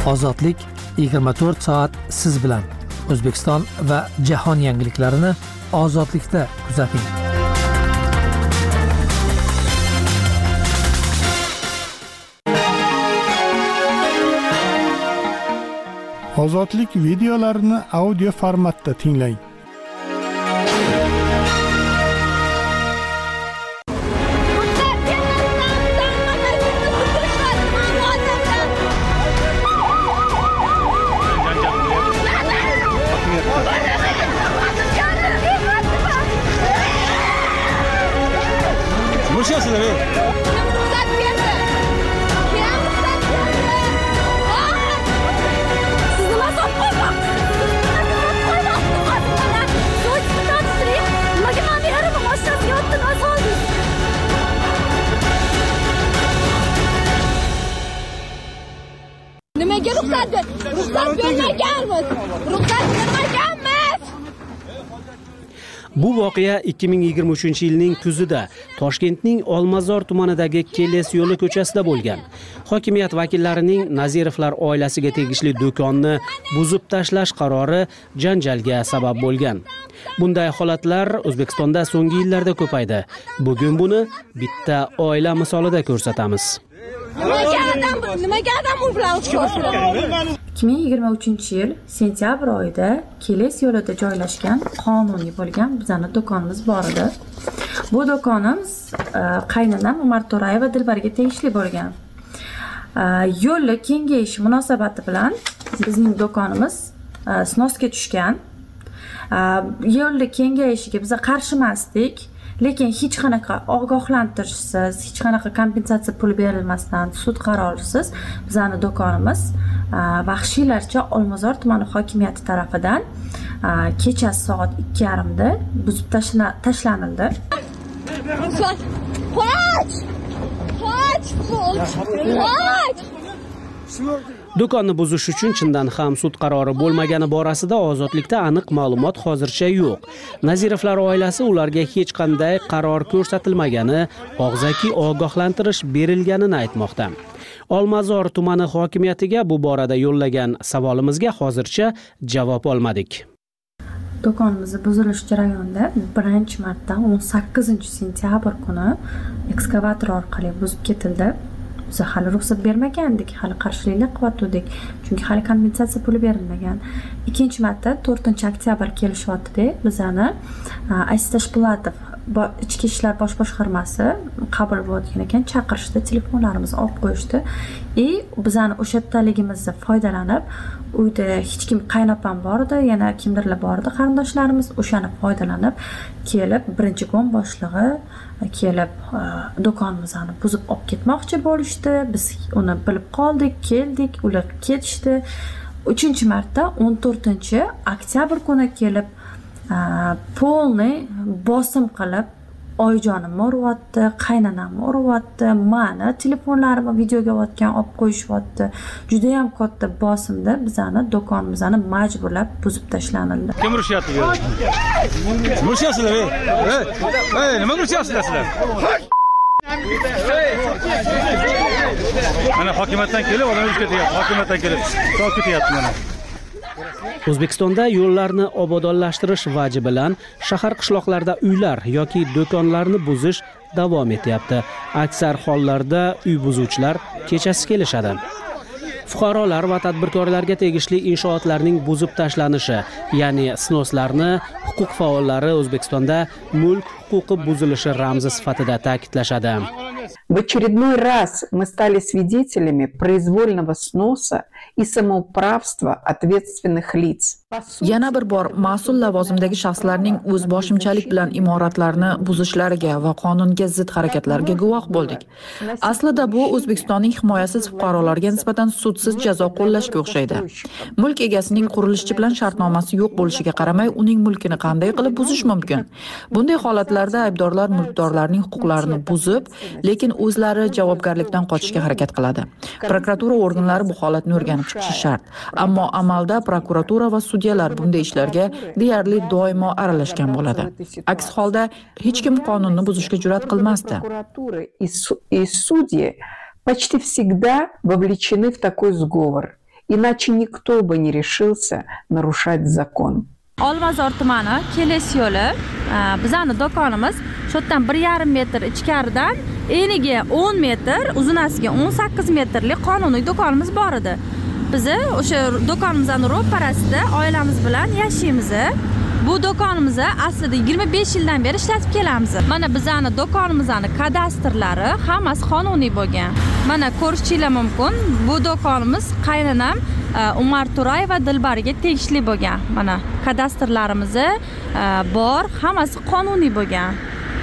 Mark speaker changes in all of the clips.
Speaker 1: Ozodlik 24 soat siz bilan. O'zbekiston va jahon yangiliklarini Ozodlikda kuzating.
Speaker 2: Ozodlik videolarini audio formatda tinglang.
Speaker 3: Nimaga ruxsat bermaganmiz? Ruxsat bermaganmiz.
Speaker 4: Bu voqea 2023-yilning kuzida Toshkentning Olmazor tumanidagi Keles yo'li ko'chasida bo'lgan. Hokimiyat vakillarining Nazirovlar oilasiga tegishli do'konni buzib tashlash qarori janjalga sabab bo'lgan. Bunday holatlar O'zbekistonda so'nggi yillarda ko'paydi. Bugun buni bitta oila misolida ko'rsatamiz.
Speaker 3: Nimaga adam u bilan urushadi?
Speaker 5: 2023-yil sentyabr oyida Keles yo'lida joylashgan qonuniy bo'lgan bizning do'konimiz bor edi. Bu do'konimiz qaynonam Umar To'rayeva Dilbarga tegishli bo'lgan. Yo'lni kengayishi munosabati bilan bizning do'konimiz snosga tushgan. Yo'lni kengayishiga biz qarshi emasdik. Lekin hech qanaqa ogohlantirishsiz, hech qanaqa kompensatsiya pul berilmasdan, sud qarorisiz bizning do'konimiz vahshiylarcha Olmazor tumani hokimiyati tarafidan kechasi soat 2:30 da buzib tashlanildi.
Speaker 4: Do'konni buzish uchun chindan ham sud qarori bo'lmagani borasida Ozodlikda aniq ma'lumot hozircha yo'q. Nazirovlar oilasi ularga hech qanday qaror ko'rsatilmagani, og'zaki ogohlantirish berilganini aytmoqda. Olmazor tumani hokimiyatiga bu borada yo'llagan savolimizga hozircha javob olmadik.
Speaker 5: Do'konimiz buzilish jarayonida birinchi marta 18-sentyabr kuni ekskavator orqali buzib ketildi. Biz hali ruxsat bermagandik, hali qarshilik qilyotdik, chunki hali kompensatsiya puli berilmagan. Ikkinchi marta 4-oktyabr kelishyapti-da, bizani Aziz Tashpo'latov ichki ishlar bosh boshqarmasi qabul bo'layotgan ekan, chaqirishdi, telefonlarimizni olib qo'yishdi. Bizani o'sha foydalanib, uyda hech kim qaynopam bor edi, yana kimdirlar bor edi, qarindoshlarimiz, o'shani foydalanib kelib, birinchi kun boshlig'i kelib do'konimizni buzib olib ketmoqchi bo'lishdi. Biz uni bilib qoldik, keldik, ular ketishdi. 3-marta 14-oktyabr kuni kelib polni bosim qilib oyijonimni uryapti, qaynonamni uryapti, mani telefonlarimni videoga olgan olib qo'yishyapti. Juda ham katta bosimda bizani do'konimizni majburlab buzib tashlanildi.
Speaker 6: Kim urushyapti? Urushyapsizlar, nima urushyapsizlar sizlar? Mana hokimiyatdan kelib, odamlar ketyapti. Hokimiyatdan kelib, so'q ketyapti mana.
Speaker 4: O'zbekistonda yo'llarni obodonlashtirish vaji bilan shahar qishloqlarda uylar yoki do'konlarni buzish davom etyapti. Aksar hollarda uy buzuvchilar kechasi kelishadi. Fuqarolar va tadbirkorlarga tegishli inshootlarning buzib tashlanishi, ya'ni snoslarni huquq faollari O'zbekistonda mulk huquqi buzilishi ramzi sifatida ta'kidlashadi.
Speaker 7: В очередной раз мы стали свидетелями произвольного сноса и самоуправства ответственных лиц.
Speaker 8: Yana bir bor mas'ul lavozimdagi shaxslarning o'zboshimchalik bilan imoratlarni buzishlariga va qonunga zid harakatlarga guvoh bo'ldik. Aslida bu O'zbekistonning himoyasiz fuqarolarga nisbatan sudsiz jazo qo'llashga o'xshaydi. Mulk egasining qurilishchi bilan shartnomasi yo'q bo'lishiga qaramay, uning mulkini qanday qilib buzish mumkin? Bunday holatlarda aybdorlar mulkdorlarning huquqlarini buzib, lekin o'zlari javobgarlikdan qochishga harakat qiladi. Prokuratura organlari bu holatni o'rganib chiqishi shart. Ammo amalda prokuratura va sudyalar bunday ishlarga deyarli doimo aralashgan bo'ladi. Aks holda hech kim qonunni buzishga jur'at qilmasdi.
Speaker 7: Прокуратура и судьи почти всегда вовлечены в такой сговор. иначе никто бы не решился нарушать закон.
Speaker 5: Olmazor tumani Keles yo'li bizning do'konimiz shu yerdan 1,5 metr ichkaridan eniga 10 metr, uzunasiga 18 metrlik qonuniy do'konimiz bor edi. Biz o'sha do'konimizning ro'parasida oilamiz bilan yashaymiz. Bu do'konimizni aslida 25 yildan beri ishlatib kelamiz. Mana bizning do'konimizning kadastrlari hammasi qonuniy bo'lgan. Mana ko'rishingiz mumkin. Bu do'konimiz qaynonam Umar Turay va Dilbarga tegishli bo'lgan. Mana kadastrlarimiz bor, hammasi qonuniy bo'lgan.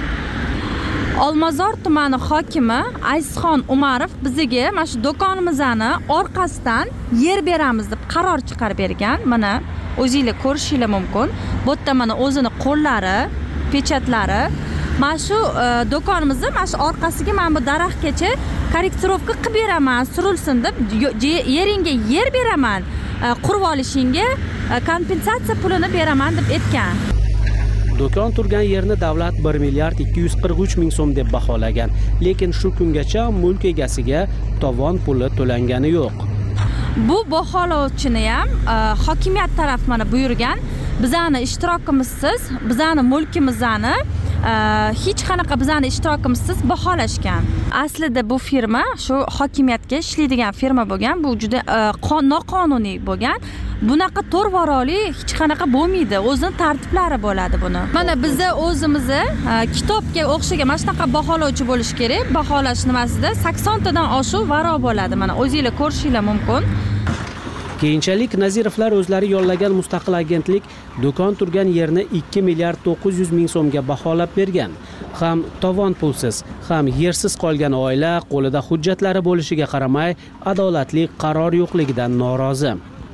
Speaker 5: Olmazor tumani hokimi Azizxon Umarov bizga mana shu do'konimizni orqasidan yer beramiz deb qaror chiqarib bergan. Mana o'zingizlar ko'rishingiz mumkin. Bu yerda mana o'zini qo'llari, pechatlari. Mana shu do'konimizni mana shu orqasiga mana bu daraxtgacha korrektirovka qilib beraman, surilsin deb yeringga yer beraman, qurib olishingga kompensatsiya pulini beraman deb aytgan.
Speaker 4: Do'kon turgan yerni davlat 1 milliard 243 ming so'm deb baholagan, lekin shu kungacha mulk egasiga tovon puli to'langani yo'q.
Speaker 5: Bu baholovchini ham hokimiyat taraf mana buyurgan. Bizning ishtirokimizsiz, bizning mulkimizni hech qanaqa bizning ishtirokimizsiz baholashgan. Aslida bu firma shu hokimiyatga ishlaydigan firma bo'lgan. Bu juda noqonuniy bo'lgan. Bunaqa to'rvaroli hech qanaqa bo'lmaydi. O'zining tartiblari bo'ladi buni. Mana bizda o'zimizni kitobga o'xshagan mana shunaqa baholovchi bo'lish kerak. Baholash nimasida 80 tadan oshuv varo bo'ladi. Mana o'zingizlar ko'rishingiz mumkin.
Speaker 4: Keyinchalik Nazirovlar o'zlari yollagan mustaqil agentlik do'kon turgan yerni 2 milliard 900 ming so'mga baholab bergan. Ham tovon pulsiz, ham yersiz qolgan oila qo'lida hujjatlari bo'lishiga qaramay, adolatli qaror yo'qligidan norozi.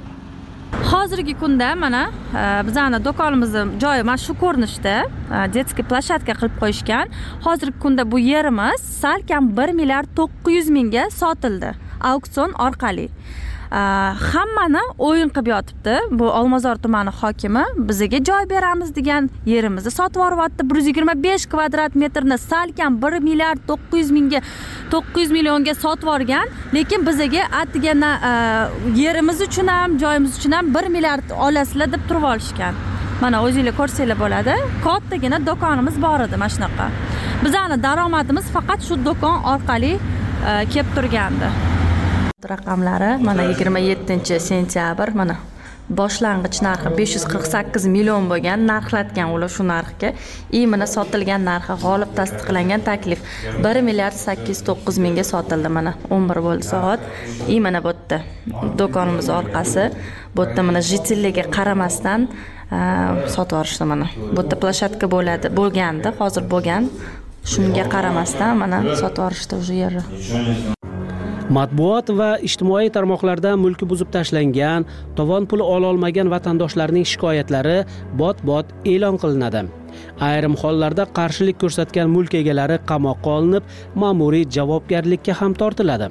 Speaker 5: Hozirgi kunda mana bizning do'konimizning joyi mana shu ko'rinishda detskiy plashatka qilib qo'yishgan. Hozirgi kunda bu yerimiz salkam 1 milliard 900 mingga sotildi auksion orqali. Hammani o'yin qilib yotibdi. Bu Olmazor tumani hokimi bizga joy beramiz degan yerimizni sotib yuryapti. 125 kvadrat metrni salkam 1 milliard 900 mingga 900 millionga sotib yuborgan, lekin bizga atigana yerimiz uchun ham, joyimiz uchun ham 1 milliard olasizlar deb turib olishgan. Mana o'zingizlar ko'rsanglar bo'ladi. Kattagina do'konimiz bor edi mana shunaqa. Bizning daromadimiz faqat shu do'kon orqali kelib turgandi. Raqamlari mana 27-sentyabr mana boshlang'ich narxi 548 million bo'lgan, narxlatgan ular shu narxga. Mana sotilgan narxi g'olib tasdiqlangan taklif 1 milliard 809 mingga sotildi. Mana 11 bo'ldi soat. Mana bu yerda do'konimiz orqasi, bu yerda mana jitelligiga qaramasdan sotib yuborishdi mana. Bu yerda plashatka bo'lgandi, hozir bo'lgan. Shunga qaramasdan mana sotib yuborishdi o'sha yerni.
Speaker 4: Matbuot va ijtimoiy tarmoqlarda mulki buzib tashlangan, tovon puli ola olmagan vatandoshlarning shikoyatlari bot-bot e'lon qilinadi. Ayrim hollarda qarshilik ko'rsatgan mulk egalari qamoqqa olinib, ma'muriy javobgarlikka ham tortiladi.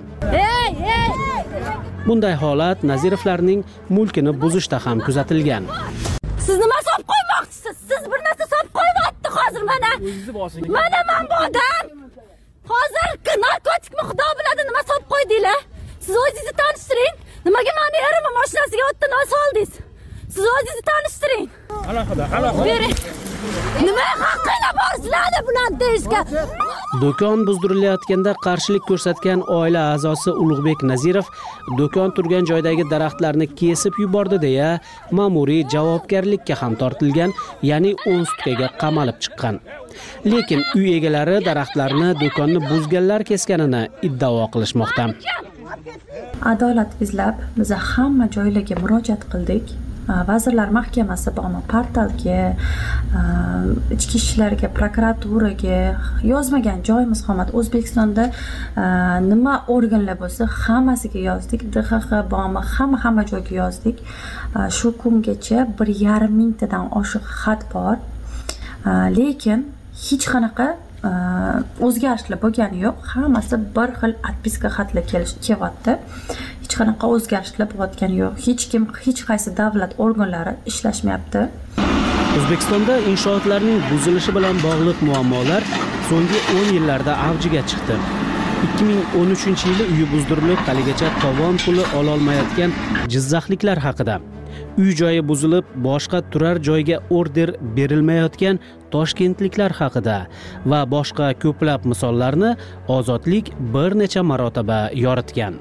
Speaker 4: Bunday holat Nazirovlarning mulkini buzishda ham kuzatilgan.
Speaker 3: Siz nima sotib qo'ymoqchisiz? Siz bir narsa sotib qo'yapti hozir mana. Mana men bu odam hozir narkotikmi xudo biladi nima sotib qo'ydinglar? Siz o'zingizni tanishtiring. Nimaga meni erimni mashinasiga o'tdan soldingiz? Siz o'zingizni tanishtiring. Alohida. Bering. Nima haqqinglar bor sizlarda bular deyishga?
Speaker 4: Do'kon buzdirilayotganda qarshilik ko'rsatgan oila a'zosi Ulug'bek Nazirov do'kon turgan joydagi daraxtlarni kesib yubordi deya ma'muriy javobgarlikka ham tortilgan, ya'ni 10 sutkaga qamalib chiqqan. Lekin uy egalari daraxtlarni do'konni buzganlar kesganini iddao qilishmoqda.
Speaker 5: Adolat izlab biz hamma joylarga murojaat qildik. Vazirlar Mahkamasi bormi, portalga, ichki ishlarga, prokuraturaga yozmagan joyimiz qolmadi. O'zbekistonda nima organlar bo'lsa, hammasiga yozdik. DXX bormi, hamma joyga yozdik. Shu kungacha 1,5 mingtadan oshiq xat bor. Lekin hech qanaqa o'zgarishlar bo'lgani yo'q. Hammasi bir xil atpiska xatlar kelyapti. Hech qanaqa o'zgarishlar bo'layotgani yo'q. Hech qaysi davlat organlari ishlashmayapti.
Speaker 4: O'zbekistonda inshootlarning buzilishi bilan bog'liq muammolar so'nggi 10 yillarda avjiga chiqdi. 2013-yili uyi buzdirilib, haligacha tovon puli ololmayotgan jizzaxliklar haqida. Uy joyi buzilib, boshqa turar joyga order berilmayotgan toshkentliklar haqida va boshqa ko'plab misollarni Ozodlik bir necha marotaba yoritgan.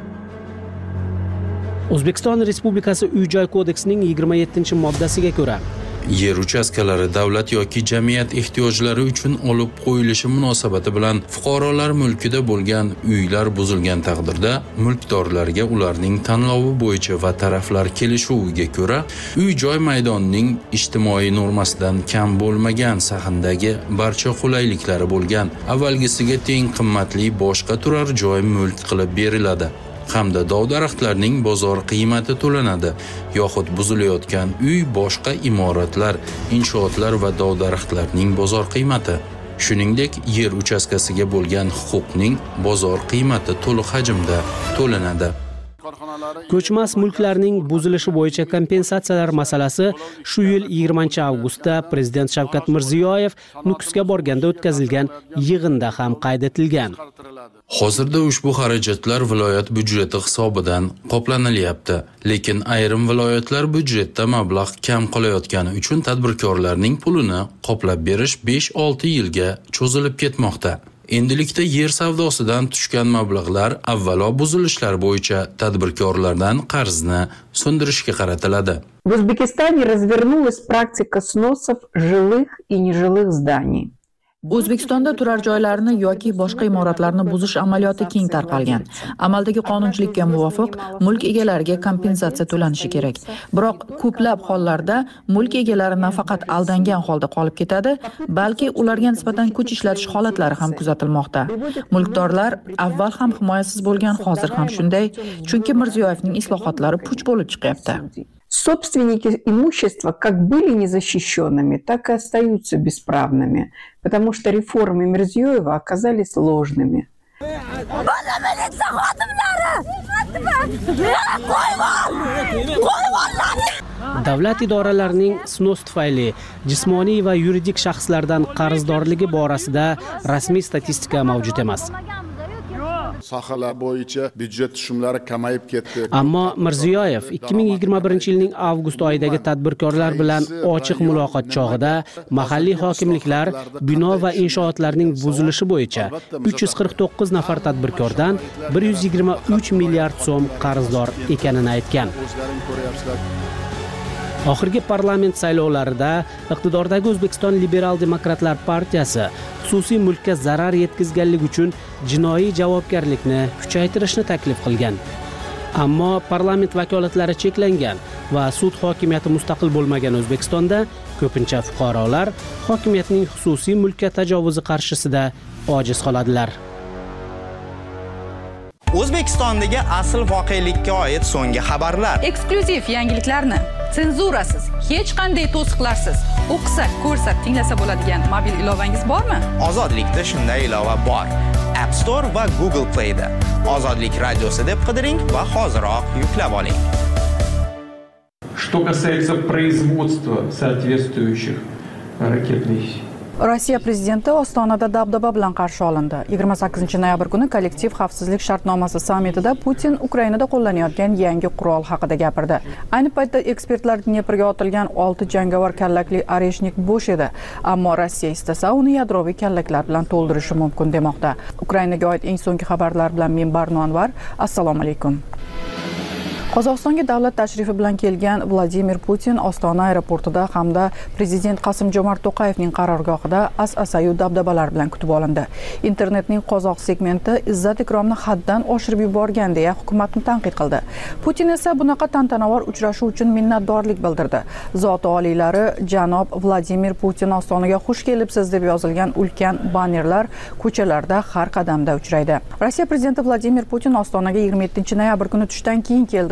Speaker 4: O'zbekiston Respublikasi Uy-joy kodeksining 27-moddasiga ko'ra
Speaker 9: yer uchastkalari davlat yoki jamiyat ehtiyojlari uchun olib qo'yilishi munosabati bilan fuqarolar mulkida bo'lgan uylar buzilgan taqdirda mulkdorlarga ularning tanlovi bo'yicha va taraflar kelishuviga ko'ra uy-joy maydonining ijtimoiy normasidan kam bo'lmagan sahnadagi barcha qulayliklari bo'lgan avvalgisiga teng qimmatli boshqa turar joy mulk qilib beriladi hamda dov-daraxtlarning bozor qiymati to'lanadi yoxud buzilayotgan uy, boshqa imoratlar, inshootlar va dov-daraxtlarning bozor qiymati. Shuningdek, yer uchastkasiga bo'lgan huquqning bozor qiymati to'liq hajmda to'lanadi.
Speaker 4: Ko'chmas mulklarning buzilishi bo'yicha kompensatsiyalar masalasi shu yil 20-avgustda Prezident Shavkat Mirziyoyev Nukusga borganda o'tkazilgan yig'inda ham qayd etilgan.
Speaker 9: Hozirda ushbu xarajatlar viloyat byudjeti hisobidan qoplanilyapti, lekin ayrim viloyatlar byudjetda mablag' kam qolayotgani uchun tadbirkorlarning pulini qoplab berish 5-6 yilga cho'zilib ketmoqda. Endilikda yer savdosidan tushgan mablag'lar avvalo buzilishlar bo'yicha tadbirkorlardan qarzni sundirishga qaratiladi.
Speaker 7: В Узбекистане развернулась практика сносов жилых и нежилых зданий.
Speaker 8: O'zbekistonda turar joylarni yoki boshqa imoratlarni buzish amaliyoti keng tarqalgan. Amaldagi qonunchilikka muvofiq mulk egalariga kompensatsiya to'lanishi kerak. Biroq ko'plab hollarda mulk egalari nafaqat aldangan holda qolib ketadi, balki ularga nisbatan kuch ishlatish holatlari ham kuzatilmoqda. Mulkdorlar avval ham himoyasiz bo'lgan, hozir ham shunday, chunki Mirziyoyevning islohotlari puch bo'lib chiqyapti.
Speaker 7: Собственники имущества как были незащищенными, так и остаются бесправными, потому что реформы Мирзиёева оказались ложными.
Speaker 4: Davlat idoralarining snos tufayli jismoniy va yuridik shaxslardan qarzdorligi borasida rasmiy statistika mavjud emas.
Speaker 10: Sohalar bo'yicha byudjet tushumlari kamayib ketdi.
Speaker 4: Ammo Mirziyoyev 2021-yilning avgust oyidagi tadbirkorlar bilan ochiq muloqot chog'ida mahalliy hokimliklar bino va inshootlarning buzilishi bo'yicha 349 nafar tadbirkordan 123 milliard so'm qarzdor ekanini aytgan. Oxirgi parlament saylovlarida iqtidordagi O'zbekiston Liberal Demokratlar partiyasi xususiy mulkka zarar yetkazganlik uchun jinoiy javobgarlikni kuchaytirishni taklif qilgan. Ammo parlament vakolatlari cheklangan va sud hokimiyati mustaqil bo'lmagan O'zbekistonda ko'pincha fuqarolar hokimiyatning xususiy mulkka tajovuzi qarshisida ojiz qoladilar.
Speaker 11: O'zbekistondagi asl voqelikka oid so'nggi xabarlar,
Speaker 12: eksklyuziv yangiliklarni senzurasiz, hech qanday to'siqlarsiz o'qisa, ko'rsa, tinglasa bo'ladigan mobil ilovangiz bormi?
Speaker 11: Ozodlikda shunday ilova bor. App Store va Google Play da. Ozodlik radiosi deb qidiring va hoziroq yuklab oling.
Speaker 13: Что касается производства соответствующих ракетных
Speaker 8: Rossiya prezidenti Ostonada dabdaba bilan qarshi olindi. 28-noyabr kuni kollektiv xavfsizlik shartnomasi sammitida Putin Ukrainada qo'llanayotgan yangi qurol haqida gapirdi. Ayni paytda ekspertlar Dneprga otilgan 6 jangovar kallakli Oreshnik bo'sh edi, ammo Rossiya istasa uni yadroviy kallaklar bilan to'ldirishi mumkin demoqda. Ukrainaga oid eng so'nggi xabarlar bilan men Barno Anvar. Assalomu alaykum. Qozog'istonga davlat tashrifi bilan kelgan Vladimir Putin Ostona aeroportida hamda prezident Qosim-Jomart To'qayevning qarorgohida as-asayu dabdabalar bilan kutib olindi. Internetning qozoq segmenti izzat ikromni haddan oshirib yuborgan deya hukumatni tanqid qildi. Putin esa bunaqa tantanavor uchrashuv uchun minnatdorlik bildirdi. Zoti oliylari janob Vladimir Putin Ostonaga xush kelibsiz deb yozilgan ulkan bannerlar ko'chalarda har qadamda uchraydi. Rossiya prezidenti Vladimir Putin Ostonaga 27-noyabr kuni tushdan keyin keldi.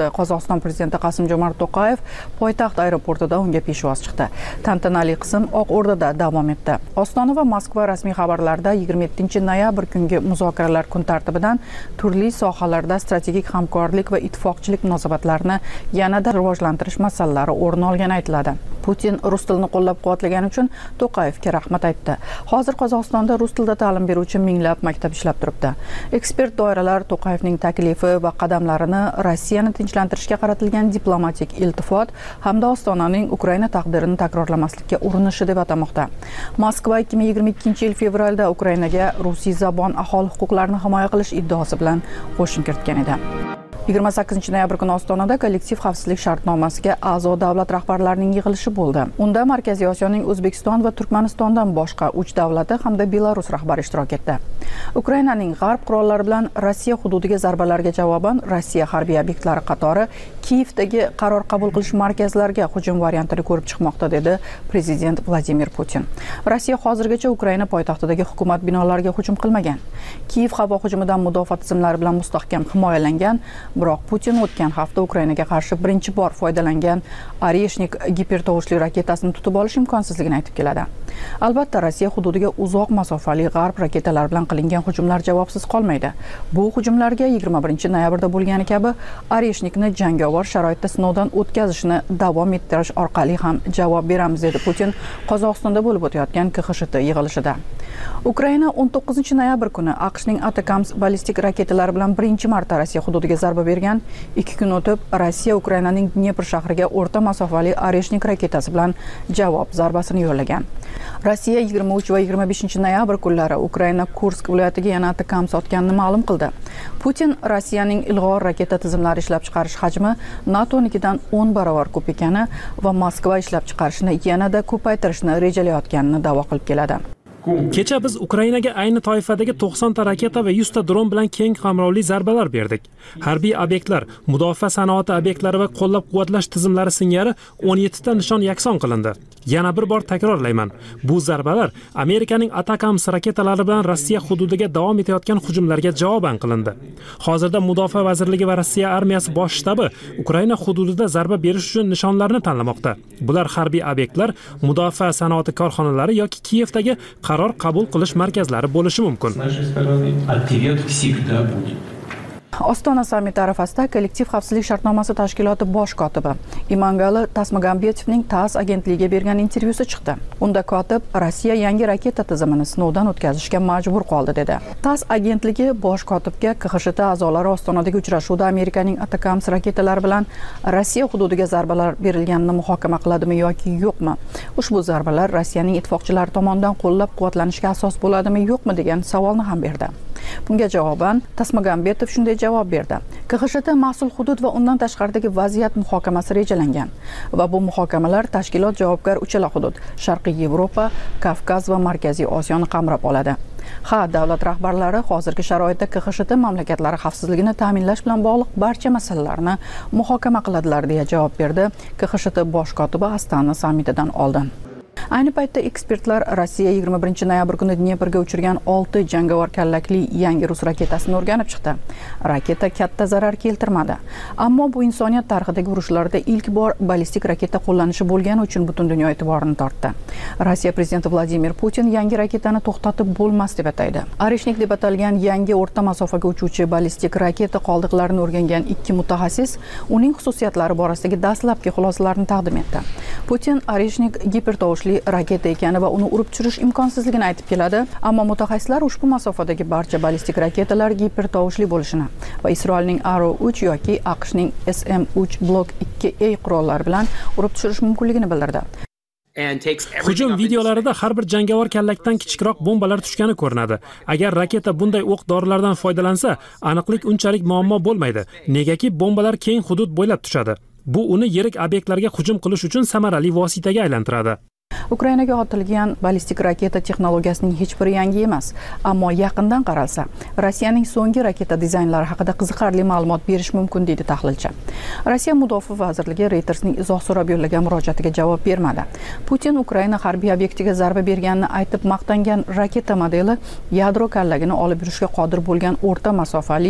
Speaker 8: Qozog'iston prezidenti Qasim-Jomart To'qayev poytaxt aeroportida unga peshvoz chiqdi. Tantanali qism Oq O'rdada davom etdi. Ostona va Moskva rasmiy xabarlarida 27-noyabr kungi muzokaralar kun tartibidan turli sohalarda strategik hamkorlik va ittifoqchilik munosabatlarini yanada rivojlantirish masalalari o'rin olgani aytiladi. Putin rus tilini qo'llab-quvvatlagani uchun To'qayevga rahmat aytdi. Hozir Qozog'istonda rus tilida ta'lim beruvchi minglab maktab ishlab turibdi. Ekspert doiralar To'qayevning taklifi va qadamlarini Rossiyani tinchlantirishga qaratilgan diplomatik iltifot hamda Ostonaning Ukraina taqdirini takrorlamaslikka urinishi deb atamoqda. Moskva 2022-yil fevralda Ukrainaga rusiy zabon aholi huquqlarini himoya qilish iddaosi bilan qo'shin kiritgan edi. 28-noyabr kuni Ostonada kollektiv xavfsizlik shartnomasiga a'zo davlat rahbarlarining yig'ilishi bo'ldi. Unda Markaziy Osiyoning O'zbekiston va Turkmanistondan boshqa 3 davlati hamda Belarus rahbari ishtirok etdi. Ukrainaning g'arb qurollari bilan Rossiya hududiga zarbalarga javoban Rossiya harbiy obyektlari qatori Kiyevdagi qaror qabul qilish markazlariga hujum variantini ko'rib chiqmoqda dedi prezident Vladimir Putin. Rossiya hozirgacha Ukraina poytaxtidagi hukumat binolariga hujum qilmagan. Kiyev havo hujumidan mudofaa tizimlari bilan mustahkam himoyalangan. Biroq Putin o'tgan hafta Ukrainaga qarshi birinchi bor foydalangan Oreshnik gipertovushli raketasini tutib olish imkonsizligini aytib keladi. Albatta, Rossiya hududiga uzoq masofali g'arb raketalar bilan qilingan hujumlar javobsiz qolmaydi. Bu hujumlarga 21-noyabrda bo'lgani kabi Oreshnikni jangovar sharoitda sinovdan o'tkazishni davom ettirish orqali ham javob beramiz dedi Putin Qozog'istonda bo'lib o'tayotgan KXSHT yig'ilishida. Ukraina 19-noyabr kuni AQShning Atacams ballistik raketalari bilan birinchi marta Rossiya hududiga zarba bergan. 2 kun o'tib Rossiya Ukrainaning Dnepr shahriga o'rta masofali Oreshnik raketasi bilan javob zarbasini yo'llagan. Rossiya 23 va 25-noyabr kunlari Ukraina Kursk viloyatiga yana Atacams otganini ma'lum qildi. Putin Rossiyaning ilg'or raketa tizimlari ishlab chiqarish hajmi NATO'nikidan 10 barobar ko'p ekani va Moskva ishlab chiqarishni yanada ko'paytirishni rejalayotganini da'vo qilib keladi.
Speaker 14: Kecha biz Ukrainaga ayni toifadagi 90 ta raketa va 100 ta dron bilan keng qamrovli zarbalar berdik. Harbiy obyektlar, mudofaa sanoati obyektlari va qo'llab-quvvatlash tizimlari singari 17 ta nishon yakson qilindi. Yana bir bor takrorlayman. Bu zarbalar Amerikaning Atacams raketalari bilan Rossiya hududiga davom etayotgan hujumlarga javoban qilindi. Hozirda Mudofaa vazirligi va Rossiya armiyasi bosh shtabi Ukraina hududida zarba berish uchun nishonlarni tanlamoqda. Bular harbiy obyektlar, mudofaa sanoati korxonalari yoki Kiyevdagi qaror qabul qilish markazlari bo'lishi mumkin.
Speaker 8: Ostona sammiti arafasida kollektiv xavfsizlik shartnomasi tashkiloti bosh kotibi Imangali Tasmagambetevning TASS agentligiga bergan intervyusi chiqdi. Unda kotib Rossiya yangi raketa tizimini sinovdan o'tkazishga majbur qoldi dedi. TASS agentligi bosh kotibga KXSHT a'zolari Ostonadagi uchrashuvda Amerikaning Atacams raketalari bilan Rossiya hududiga zarbalar berilganini muhokama qiladimi yoki yo'qmi? Ushbu zarbalar Rossiyaning ittifoqchilari tomonidan qo'llab-quvvatlanishga asos bo'ladimi yo'qmi degan savolni ham berdi. Bunga javoban Tasmagambetov shunday javob berdi. KXSHT mas'ul hudud va undan tashqaridagi vaziyat muhokamasi rejalangan va bu muhokamalar tashkilot javobgar uchala hudud, Sharqiy Yevropa, Kavkaz va Markaziy Osiyoni qamrab oladi. Davlat rahbarlari hozirgi sharoitda KXSHT mamlakatlari xavfsizligini ta'minlash bilan bog'liq barcha masalalarni muhokama qiladilar deya javob berdi KXSHT bosh kotibi Astana sammitidan oldin. Ayni paytda ekspertlar Rossiya 21-noyabr kuni Dneprga uchirgan 6 jangovar kallakli yangi rus raketasini o'rganib chiqdi. Raketa katta zarar keltirmadi, ammo bu insoniyat tarixidagi urushlarda ilk bor ballistik raketa qo'llanishi bo'lgani uchun butun dunyo e'tiborini tortdi. Rossiya prezidenti Vladimir Putin yangi raketani to'xtatib bo'lmas deb ataydi. Oreshnik deb atalgan yangi o'rta masofaga uchuvchi ballistik raketa qoldiqlarini o'rgangan 2 mutaxassis uning xususiyatlari borasidagi dastlabki xulosalarni taqdim etdi. Putin Oreshnik gipertovushli raketa ekani va uni urib tushirish imkonsizligini aytib keladi, ammo mutaxassislar ushbu masofadagi barcha ballistik raketalar gipertovushli bo'lishini va Isroilning Arrow 3 yoki AQShning SM-3 Block 2A qurollari bilan urib tushirish mumkinligini bildirdi.
Speaker 14: Hujum videolarida har bir jangovar kallakdan kichikroq bombalar tushgani ko'rinadi. Agar raketa bunday o'q-dorilardan foydalansa, aniqlik unchalik muammo bo'lmaydi. Negaki bombalar keng hudud bo'ylab tushadi. Bu uni yirik obyektlarga hujum qilish uchun samarali vositaga aylantiradi.
Speaker 8: Ukrainaga otilgan ballistik raketa texnologiyasining hech biri yangi emas, ammo yaqindan qaralsa, Rossiyaning so'nggi raketa dizaynlari haqida qiziqarli ma'lumot berish mumkin deydi tahlilchi. Rossiya Mudofaa vazirligi Reutersning izoh so'rab yo'llagan murojaatiga javob bermadi. Putin Ukraina harbiy obyektiga zarba berganini aytib maqtangan raketa modeli yadro kallagini olib yurishga qodir bo'lgan o'rta masofali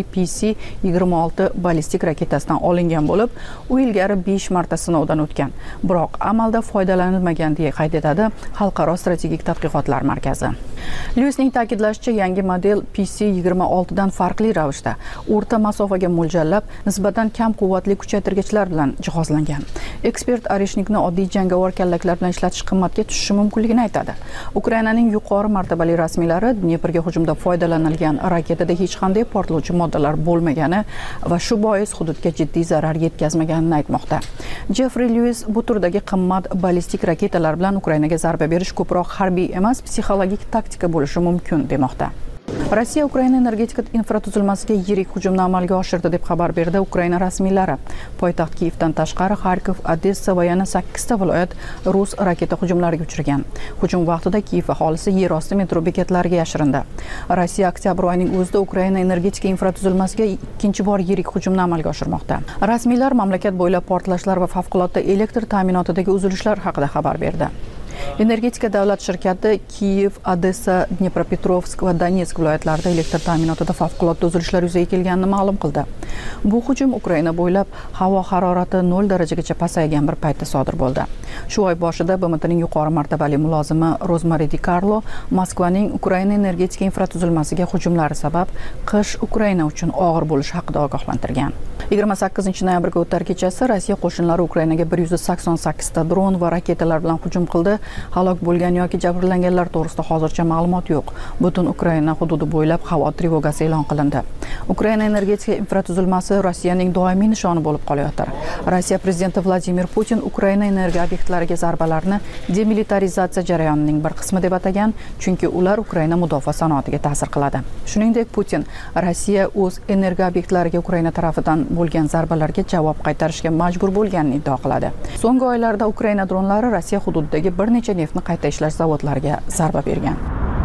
Speaker 8: PC-26 ballistik raketasidan olingan bo'lib, u ilgari 5 marta sinovdan o'tgan. Biroq amalda foydalanilmagan deya qayd etadi Xalqaro strategik tadqiqotlar markazi. Lewisning ta'kidlashicha, yangi model PC-26 dan farqli ravishda o'rta masofaga mo'ljallab, nisbatan kam quvvatli kuchaytirgichlar bilan jihozlangan. Ekspert Areshnikni oddiy jangovar kallaklar bilan ishlatish qimmatga tushishi mumkinligini aytadi. Ukrainaning yuqori martabali rasmiylari Dneprga hujumda foydalanilgan raketada hech qanday portlovchi moddalar bo'lmagani va shu bois hududga jiddiy zarar yetkazmaganini aytmoqda. Jeffrey Lewis bu turdagi qimmat ballistik raketalar bilan Ukrainaga zarba berish ko'proq harbiy emas, psixologik taktika bo'lishi mumkin demoqda. Rossiya Ukraina energetika infratuzilmasiga yirik hujumni amalga oshirdi deb xabar berdi Ukraina rasmiylari. Poytaxt Kiyevdan tashqari Xarkov, Odessa va yana 8 ta viloyat rus raketa hujumlariga uchragan. Hujum vaqtida Kiyev aholisi yer osti metro bekatlariga yashirindi. Rossiya oktyabr oyining o'zida Ukraina energetika infratuzilmasiga ikkinchi bor yirik hujumni amalga oshirmoqda. Rasmiylar mamlakat bo'ylab portlashlar va favqulodda elektr ta'minotidagi uzilishlar haqida xabar berdi. Energetika davlat shirkati Kiyev, Odessa, Dnepropetrovsk va Donetsk viloyatlarida elektr ta'minotida favqulodda uzilishlar yuzaga kelganini ma'lum qildi. Bu hujum Ukraina bo'ylab havo harorati 0 darajagacha pasaygan bir paytda sodir bo'ldi. Shu oy boshida BMTning yuqori martabali mulozimi Rozmari Di Carlo Moskvaning Ukraina energetika infratuzilmasiga hujumlari sabab qish Ukraina uchun og'ir bo'lishi haqida ogohlantirgan. 28-noyabrga o'tar kechasi Rossiya qo'shinlari Ukrainaga 188 ta dron va raketalar bilan hujum qildi. Halok bo'lgan yoki jabrlanganlar to'g'risida hozircha ma'lumot yo'q. Butun Ukraina hududi bo'ylab havo trevogasi e'lon qilindi. Ukraina energetika infratuzilmasi Rossiyaning doimiy nishoni bo'lib qolayotir. Rossiya prezidenti Vladimir Putin Ukraina energiya obyektlariga zarbalarni demilitarizatsiya jarayonining bir qismi deb atagan, chunki ular Ukraina mudofaa sanoatiga ta'sir qiladi. Shuningdek, Putin Rossiya o'z energiya obyektlariga Ukraina tarafidan bo'lgan zarbalarga javob qaytarishga majbur bo'lganini iddao qiladi. So'nggi oylarda Ukraina dronlari Rossiya hududidagi bir necha neftni qayta ishlash zavodlariga zarba bergan.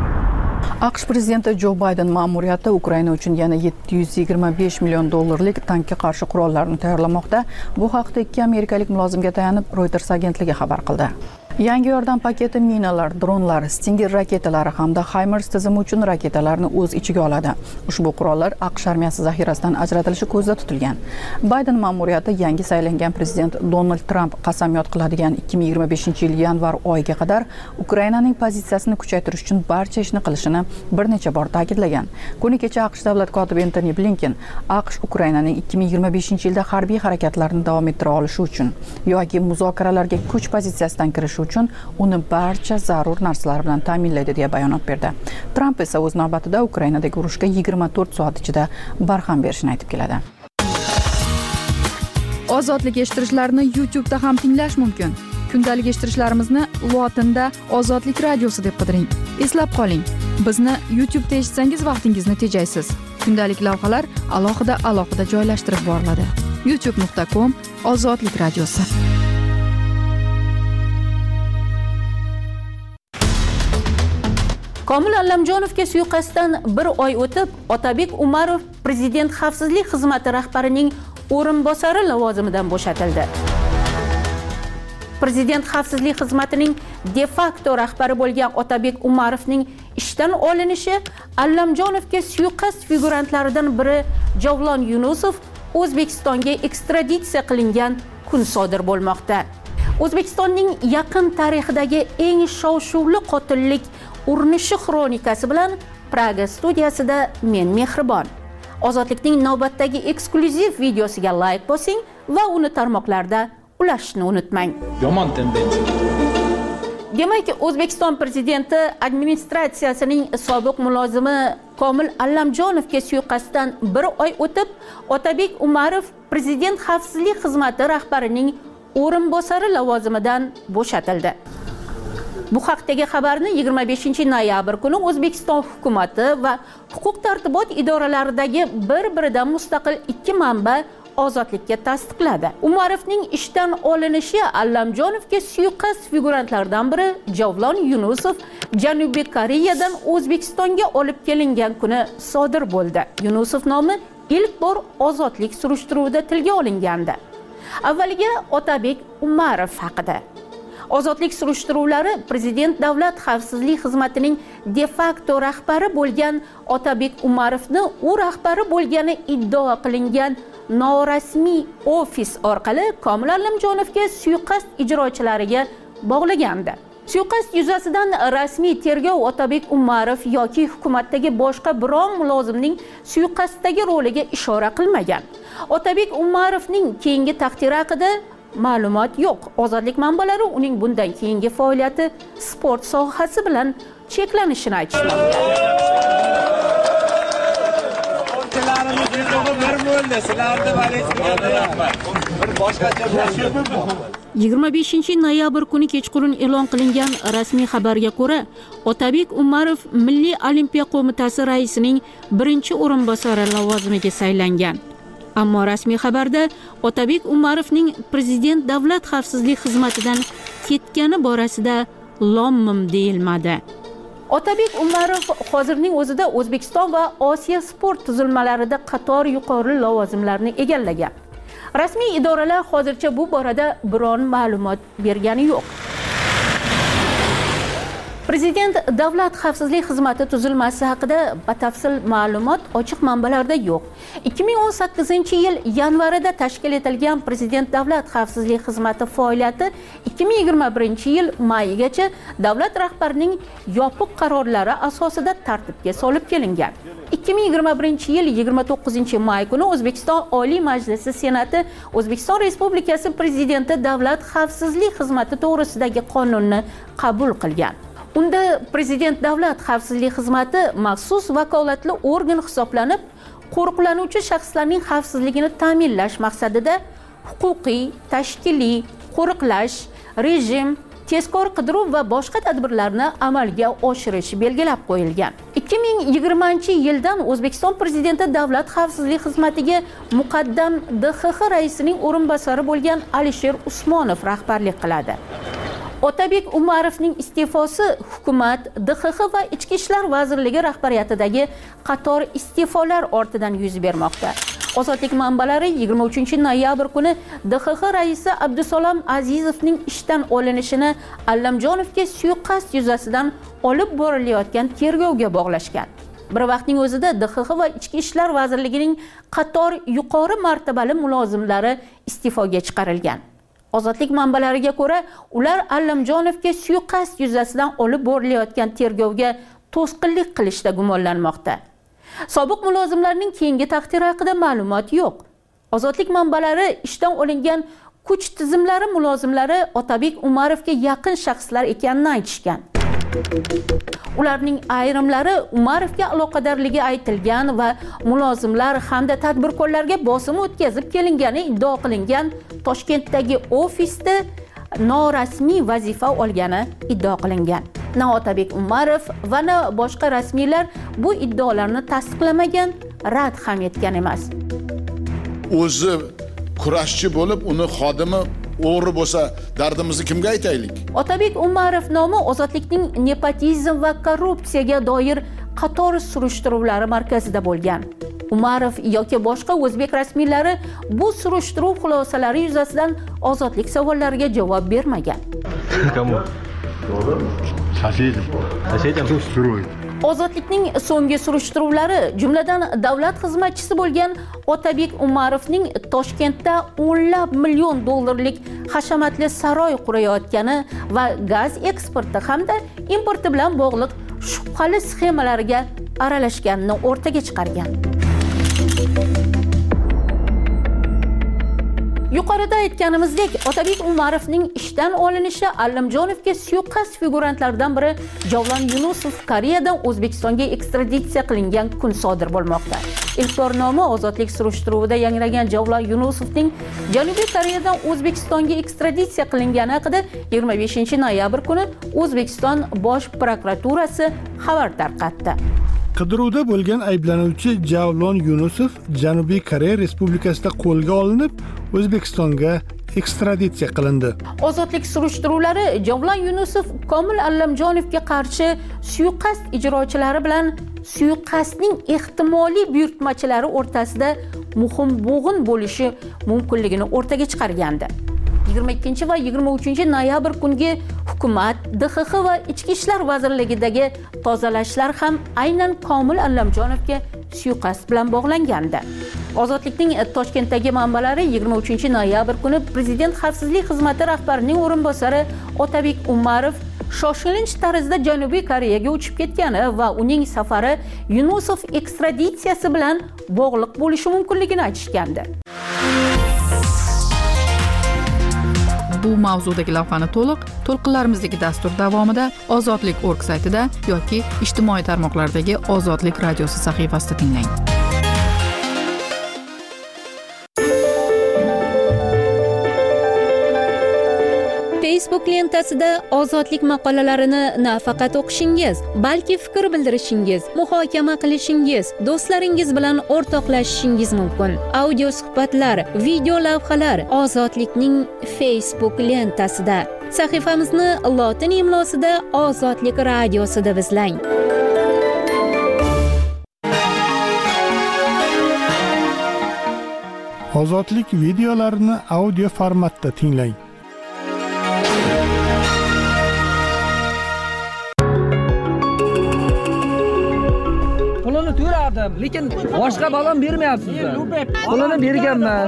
Speaker 8: AQSh prezidenti Jo Bayden ma'muriyati Ukraina uchun yana $725 million tankga qarshi qurollarni tayyorlamoqda. Bu haqda 2 amerikalik mulozimga tayanib Reuters agentligi xabar qildi. Yangi yordam paketi minalar, dronlar, Stinger raketalari hamda HIMARS tizimi uchun raketalarni o'z ichiga oladi. Ushbu qurollar AQSh armiyasi zaxirasidan ajratilishi ko'zda tutilgan. Bayden ma'muriyati yangi saylangan prezident Donald Trump qasamyod qiladigan 2025-yil yanvar oyiga qadar Ukrainaning pozitsiyasini kuchaytirish uchun barcha ishni qilishini bir necha bor ta'kidlagan. Kuni kecha AQSh davlat kotibi Antony Blinken AQSh Ukrainaning 2025-yilda harbiy harakatlarini davom ettira olishi uchun yoki muzokaralarga kuch pozitsiyasidan kirishi uchun uni barcha zarur narsalar bilan ta'minlaydi deya bayonot berdi. Tramp esa o'z navbatida Ukrainadagi urushga 24 soat ichida barham berishini aytib keladi.
Speaker 12: Ozodlik eshittirishlarni YouTube'da ham tinglash mumkin. Kundalik eshittirishlarimizni lotinda Ozodlik radiosi deb qidiring. Eslab qoling, bizni YouTube'da eshitsangiz vaqtingizni tejaysiz. Kundalik lavhalar alohida joylashtirib boriladi. youtube.com/Ozodlik radiosi.
Speaker 15: Komil Allamjonovga suiqasddan 1 oy o'tib, Otabek Umarov Prezident xavfsizlik xizmati rahbarining o'rinbosari lavozimidan bo'shatildi. Prezident xavfsizlik xizmatining de facto rahbari bo'lgan Otabek Umarovning ishdan olinishi Allamjonovga suiqasd figurantlaridan biri Javlon Yunusov O'zbekistonga ekstraditsiya qilingan kun sodir bo'lmoqda. O'zbekistonning yaqin tarixidagi eng shov-shuvli qotillik urinishi xronikasi bilan Praga studiyasida men mehribon. Ozodlikning navbatdagi eksklyuziv videosiga like bosing va uni tarmoqlarda ulashishni unutmang.
Speaker 13: Yomon tendensiya.
Speaker 15: Demak, O'zbekiston prezidenti administratsiyasining sobiq mulozimi Komil Allamjonovga suiqasddan 1 oy o'tib, Otabek Umarov Prezident xavfsizlik xizmati rahbarining o'rinbosari lavozimidan bo'shatildi. Bu haqdagi xabarni 25-noyabr kuni O'zbekiston hukumatı va huquq tartibot idoralaridagi bir-biridan mustaqil 2 manba ozodlikka tasdiqladi. Umarovning ishdan olinishi Allamjonovga suiqasd figurantlaridan biri Javlon Yunusov Janubiy Koreyadan O'zbekistonga olib kelingan kuni sodir bo'ldi. Yunusov nomi ilk bor ozodlik surishtiruvida tilga olingandi. Avvaliga Otabek Umarov haqida. Ozodlik surishtiruvlari Prezident Davlat xavfsizlik xizmatining de facto rahbari bo'lgan Otabek Umarovni u rahbari bo'lgani iddao qilingan norasmiy ofis orqali Komil Allamjonovga suiqasd ijrochilariga bog'lagandi. Suiqasd yuzasidan rasmiy tergov Otabek Umarov yoki hukumatdagi boshqa biron mulozimning suiqasddagi roliga ishora qilmagan. Otabek Umarovning keyingi taqdiri haqida ma'lumot yo'q. Ozodlik manbalari uning bundan keyingi faoliyati sport sohasi bilan cheklanishini aytishmoqda. 25 noyabr kuni kechqurun e'lon qilingan rasmiy xabarga ko'ra, Otabek Umarov Milliy Olimpiya qo'mitasi raisining birinchi o'rinbosari lavozimiga saylangan. Ammo rasmiy xabarda Otabek Umarovning Prezident Davlat xavfsizlik xizmatidan ketgani borasida lom-mim deyilmadi. Otabek Umarov hozirning o'zida O'zbekiston va Osiyo sport tuzilmalarida qator yuqori lavozimlarni egallagan. Rasmiy idoralar hozircha bu borada biron ma'lumot bergani yo'q. Prezident Davlat xavfsizlik xizmati tuzilmasi haqida batafsil ma'lumot ochiq manbalarda yo'q. 2018-yil yanvarida tashkil etilgan Prezident Davlat xavfsizlik xizmati faoliyati 2021-yil mayigacha davlat rahbarining yopiq qarorlari asosida tartibga solib kelingan. 2021-yil 29-may kuni O'zbekiston Oliy Majlisi Senati O'zbekiston Respublikasi Prezidenti Davlat xavfsizlik xizmati to'g'risidagi qonunni qabul qilgan. Unda Prezident Davlat xavfsizlik xizmati maxsus vakolatli organ hisoblanib, qo'riqlanuvchi shaxslarning xavfsizligini ta'minlash maqsadida huquqiy, tashkiliy, qo'riqlash, rejim, tezkor qidiruv va boshqa tadbirlarni amalga oshirish belgilab qo'yilgan. 2020-yildan O'zbekiston Prezidenti Davlat xavfsizlik xizmatiga muqaddam DXX raisining o'rinbosari bo'lgan Alisher Usmonov rahbarlik qiladi. Otabek Umarovning iste'fosi hukumat, DXX va Ichki ishlar vazirligi rahbariyatidagi qator iste'folar ortidan yuz bermoqda. Ozodlik manbalari 23-noyabr kuni DXX raisi Abdusalom Azizovning ishdan olinishini Allamjonovga suiqasd yuzasidan olib borilayotgan tergovga bog'lashgan. Bir vaqtning o'zida DXX va Ichki ishlar vazirligining qator yuqori martabali mulozimlari iste'foga chiqarilgan. Ozodlik manbalariga ko'ra, ular Allamjonovga suiqasd yuzasidan olib borilayotgan tergovga to'sqinlik qilishda gumonlanmoqda. Sobiq mulozimlarning keyingi taqdiri haqida ma'lumot yo'q. Ozodlik manbalari ishdan olingan kuch tizimlari mulozimlari Otabek Umarovga yaqin shaxslar ekanini aytishgan. Ularning ayrimlari Umarovga aloqadorligi aytilgan va mulozimlar hamda tadbirkorlarga bosim o'tkazib kelingani iddao qilingan Toshkentdagi ofisda norasmiy vazifa olgani iddao qilingan. Na Otabek Umarov va na boshqa rasmiylar bu iddaolarni tasdiqlamagan, rad ham etgan emas.
Speaker 10: O'zi kurashchi bo'lib, uni xodimi o'g'ri bo'lsa, dardimizni kimga aytaylik?
Speaker 15: Otabek Umarov nomi ozodlikning nepotizm va korrupsiyaga doir qator surishtiruvlari markazida bo'lgan. Umarov yoki boshqa o'zbek rasmiylari bu surishtiruv xulosalari yuzasidan ozodlik savollariga javob bermagan. Ozodlikning so'nggi surishtiruvlari, jumladan davlat xizmatchisi bo'lgan Otabek Umarovning Toshkentda $10 million hashamatli saroy qurayotgani va gaz eksporti hamda importi bilan bog'liq shubhali sxemalarga aralashganini o'rtaga chiqargan. Yuqorida aytganimizdek, Otabek Umarovning ishdan olinishi Allamjonovga suiqasd figurantlaridan biri Javlon Yunusov Koreyadan O'zbekistonga ekstraditsiya qilingan kun sodir bo'lmoqda. Ilk bor nomi ozodlik surishtiruvida yangragan Javlon Yunusovning Janubiy Koreyadan O'zbekistonga ekstraditsiya qilingani haqida 25-noyabr kuni O'zbekiston Bosh prokuraturasi xabar tarqatdi.
Speaker 2: Qidiruvda bo'lgan ayblanuvchi Javlon Yunusov Janubiy Koreya Respublikasida qo'lga olinib, O'zbekistonga ekstraditsiya qilindi.
Speaker 15: Ozodlik surishtiruvlari Javlon Yunusov Komil Allamjonovga qarshi suiqasd ijrochilari bilan suiqasdning ehtimoliy buyurtmachilari o'rtasida muhim bo'g'in bo'lishi mumkinligini o'rtaga chiqargandi. 22 va 23 noyabr kungi hukumat, DXX va Ichki ishlar vazirligidagi tozalashlar ham aynan Komil Allamjonovga suiqasd bilan bog'langandi. Ozodlikning Toshkentdagi manbalari 23 noyabr kuni Prezident xavfsizlik xizmati rahbarining o'rinbosari Otabek Umarov shoshilinch tarzda Janubiy Koreyaga uchib ketgani va uning safari Yunusov ekstraditsiyasi bilan bog'liq bo'lishi mumkinligini aytishgandi.
Speaker 12: Bu mavzudagi lavhani to'lqinlarimizdagi dastur davomida Ozodlik.org saytida yoki ijtimoiy tarmoqlardagi Ozodlik radiosi sahifasida tinglang.
Speaker 16: Facebook lentasida ozodlik maqolalarini nafaqat o'qishingiz, balki fikr bildirishingiz, muhokama qilishingiz, do'stlaringiz bilan o'rtoqlashishingiz mumkin. Audio suhbatlar, video lavhalar Ozodlikning Facebook lentasida. Sahifamizni lotin imlosida Ozodlik radiosi deb izlang.
Speaker 2: Ozodlik videolarini audio formatda tinglang.
Speaker 17: Pulini to'ladim, lekin boshqa balon bermayapsizlar. Pulini berganman.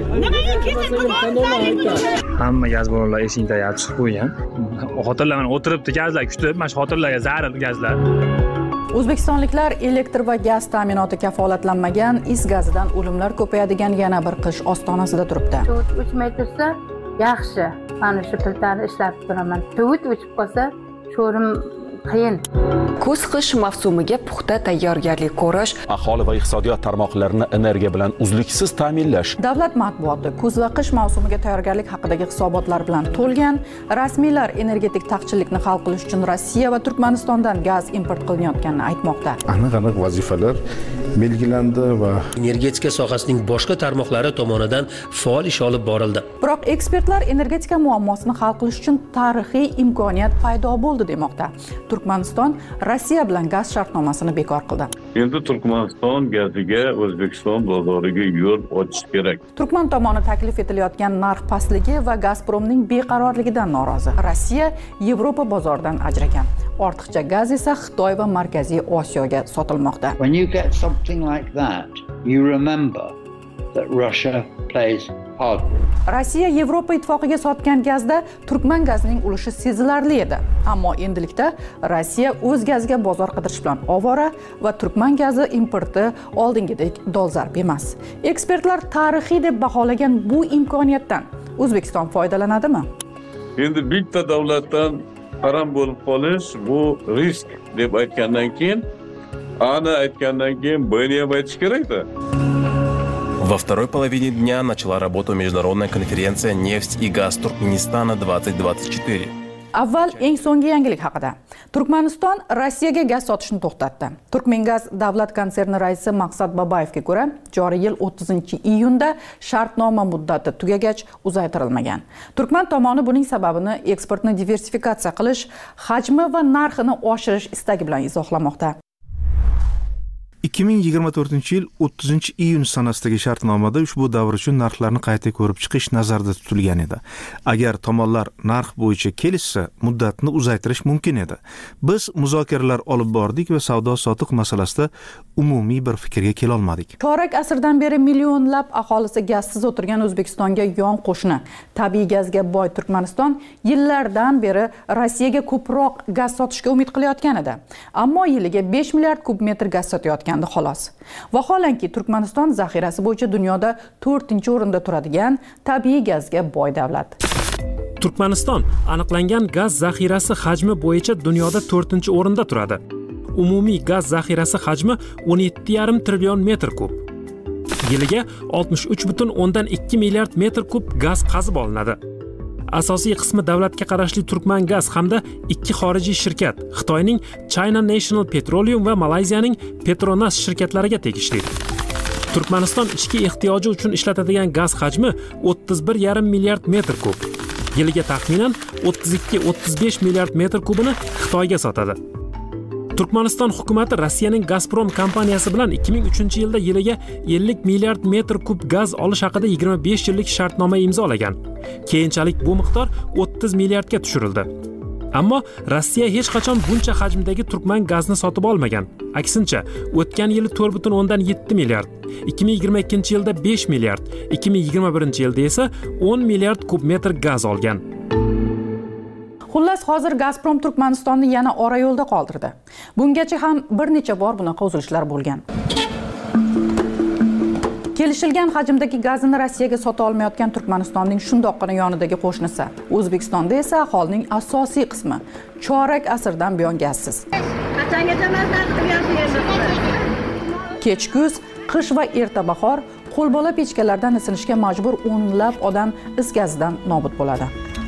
Speaker 18: Hamma gaz ballonlar esingda chiqib qo'ygan. Xotirlaman, o'tiribdi gazlar kutib, mana shu xotirlarga zarar gazlar.
Speaker 8: O'zbekistonliklar elektr va gaz ta'minoti kafolatlanmagan is gazidan o'limlar ko'payadigan yana bir qish ostonasida turibdi.
Speaker 19: O'chmay tursa yaxshi. Mana shu piltani ishlab turaman. O'chib qolsa sho'rim qiyin.
Speaker 20: Kuz-qish mavsumiga puxta tayyorgarlik ko'rish,
Speaker 21: aholi va iqtisodiyot tarmoqlarini energiya bilan uzluksiz ta'minlash.
Speaker 8: Davlat matbuoti kuz va qish mavsumiga tayyorgarlik haqidagi hisobotlar bilan to'lgan. Rasmiylar energetik taqchillikni hal qilish uchun Rossiya va Turkmanistondan gaz import qilinayotganini aytmoqda.
Speaker 22: Aniq vazifalar belgilandi va
Speaker 23: energetika sohasining boshqa tarmoqlari tomonidan faol ish olib borildi.
Speaker 8: Biroq ekspertlar energetika muammosini hal qilish uchun tarixiy imkoniyat paydo bo'ldi demoqda. Turkmaniston Rossiya bilan gaz shartnomasini bekor qildi.
Speaker 24: Endi Turkmaniston gaziga O'zbekiston bozoriga yo'l ochish kerak.
Speaker 8: Turkman tomoni taklif etilayotgan narx pastligi va Gazpromning beqarorligidan norozi. Rossiya Yevropa bozoridan ajragan. Ortiqcha gaz esa Xitoy va Markaziy Osiyoga sotilmoqda.
Speaker 25: When you get something like that, you remember that Russia plays hardball.
Speaker 8: Rossiya Yevropa ittifoqiga sotgan gazda Turkman gazining ulushi sezilarli edi. Ammo endilikda Rossiya o'z gaziga bozor qidirish bilan ovora va Turkman gazi importi oldingidek dolzarb emas. Ekspertlar tarixiy deb baholagan bu imkoniyatdan O'zbekiston foydalanadimi?
Speaker 24: Endi bitta davlatdan harom bo'lib qolish bu risk deb aytgandan keyin buni ham aytish kerak-da.
Speaker 26: Во второй половине дня начала работу международная конференция «Нефть и газ Туркменистана 2024».
Speaker 8: Avval eng so'nggi yangilik haqida. Turkmaniston Rossiyaga gaz sotishni to'xtatdi. Turkmengaz davlat konserni raisi Maqsad Babayevga ko'ra, joriy yil 30-iyunda shartnoma muddati tugagach uzaytirilmagan. Turkman tomoni buning sababini eksportni diversifikatsiya qilish, hajmi va narxini oshirish istagi bilan izohlamoqda.
Speaker 27: 2024-yil 30-iyun sanasidagi shartnomada ushbu davr uchun narxlarni qayta ko'rib chiqish nazarda tutilgan edi. Agar tomonlar narx bo'yicha kelishsa, muddatni uzaytirish mumkin edi. Biz muzokaralar olib bordik va savdo-sotiq masalasida umumiy bir fikrga kela olmadik.
Speaker 8: Chorak asrdan beri millionlab aholisi gazsiz o'tirgan O'zbekistonga yon qo'shni, tabiiy gazga boy Turkmaniston yillardan beri Rossiyaga ko'proq gaz sotishga umid qilayotgan edi. Ammo yiliga 5 milliard kub metr gaz sotayotgan xolos. Vaholanki Turkmaniston zaxirasi bo'yicha dunyoda 4-o'rinda turadigan tabiiy gazga boy davlat.
Speaker 14: Turkmaniston aniqlangan gaz zaxirasi hajmi bo'yicha dunyoda 4-o'rinda turadi. Umumiy gaz zaxirasi hajmi 17,5 trillion metr kub. Yiliga 63,2 milliard metr kub gaz qazib olinadi. asosiy qismi davlatga qarashli Turkmangaz hamda ikki xorijiy shirkat Xitoyning China National Petroleum va Malayziyaning Petronas shirkatlariga tegishli. Turkmaniston ichki ehtiyoji uchun ishlatadigan gaz hajmi 31,5 milliard metr kub. Yiliga taxminan 32-35 milliard metr kubini Xitoyga sotadi. Turkmaniston hukumati Rossiyaning Gazprom kompaniyasi bilan 2003-yilda yiliga 50 milliard metr kub gaz olish haqida 25 yillik shartnoma imzolagan. Keyinchalik bu miqdor 30 milliardga tushirildi. Ammo Rossiya hech qachon buncha hajmdagi Turkman gazni sotib olmagan. Aksincha, o'tgan yili 4,7 milliard, 2022-yilda 5 milliard, 2021-yilda esa 10 milliard kub metr gaz olgan.
Speaker 8: Xullas, hozir Gazprom Turkmanistonni yana ora yo'lda qoldirdi. Bungacha ham bir necha bor bunaqa uzilishlar bo'lgan. Kelishilgan hajmdagi gazni Rossiyaga sota olmayotgan Turkmanistonning shundoqqina yonidagi qo'shnisi O'zbekistonda esa aholining asosiy qismi chorak asrdan buyon gazsiz. Kech kuz, qish va erta bahor qo'lbola pechkalardan isinishga majbur o'nlab odam is gazidan nobud bo'ladi.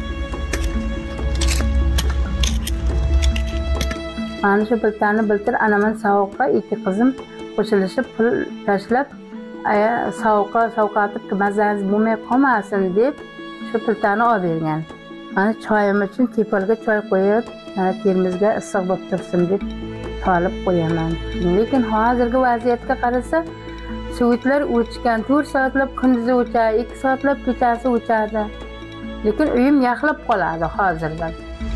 Speaker 19: Mana shu biltarni biltir anaman sovuqqa ikki qizim qo'shilishib pul tashlab sovqatib mazangiz bo'lmay qolmasin deb shu piltani olib bergan. Mana choyim uchun tepalga choy qo'yib, termizga issiq bo'lib tursin deb solib qo'yaman. Lekin hozirgi vaziyatga qarasa, suvitlar o'chgan, 4 soatlab kunduzi o'chadi, 2 soatlab kechasi o'chadi. Lekin uyim yaxlab qoladi hozirdan.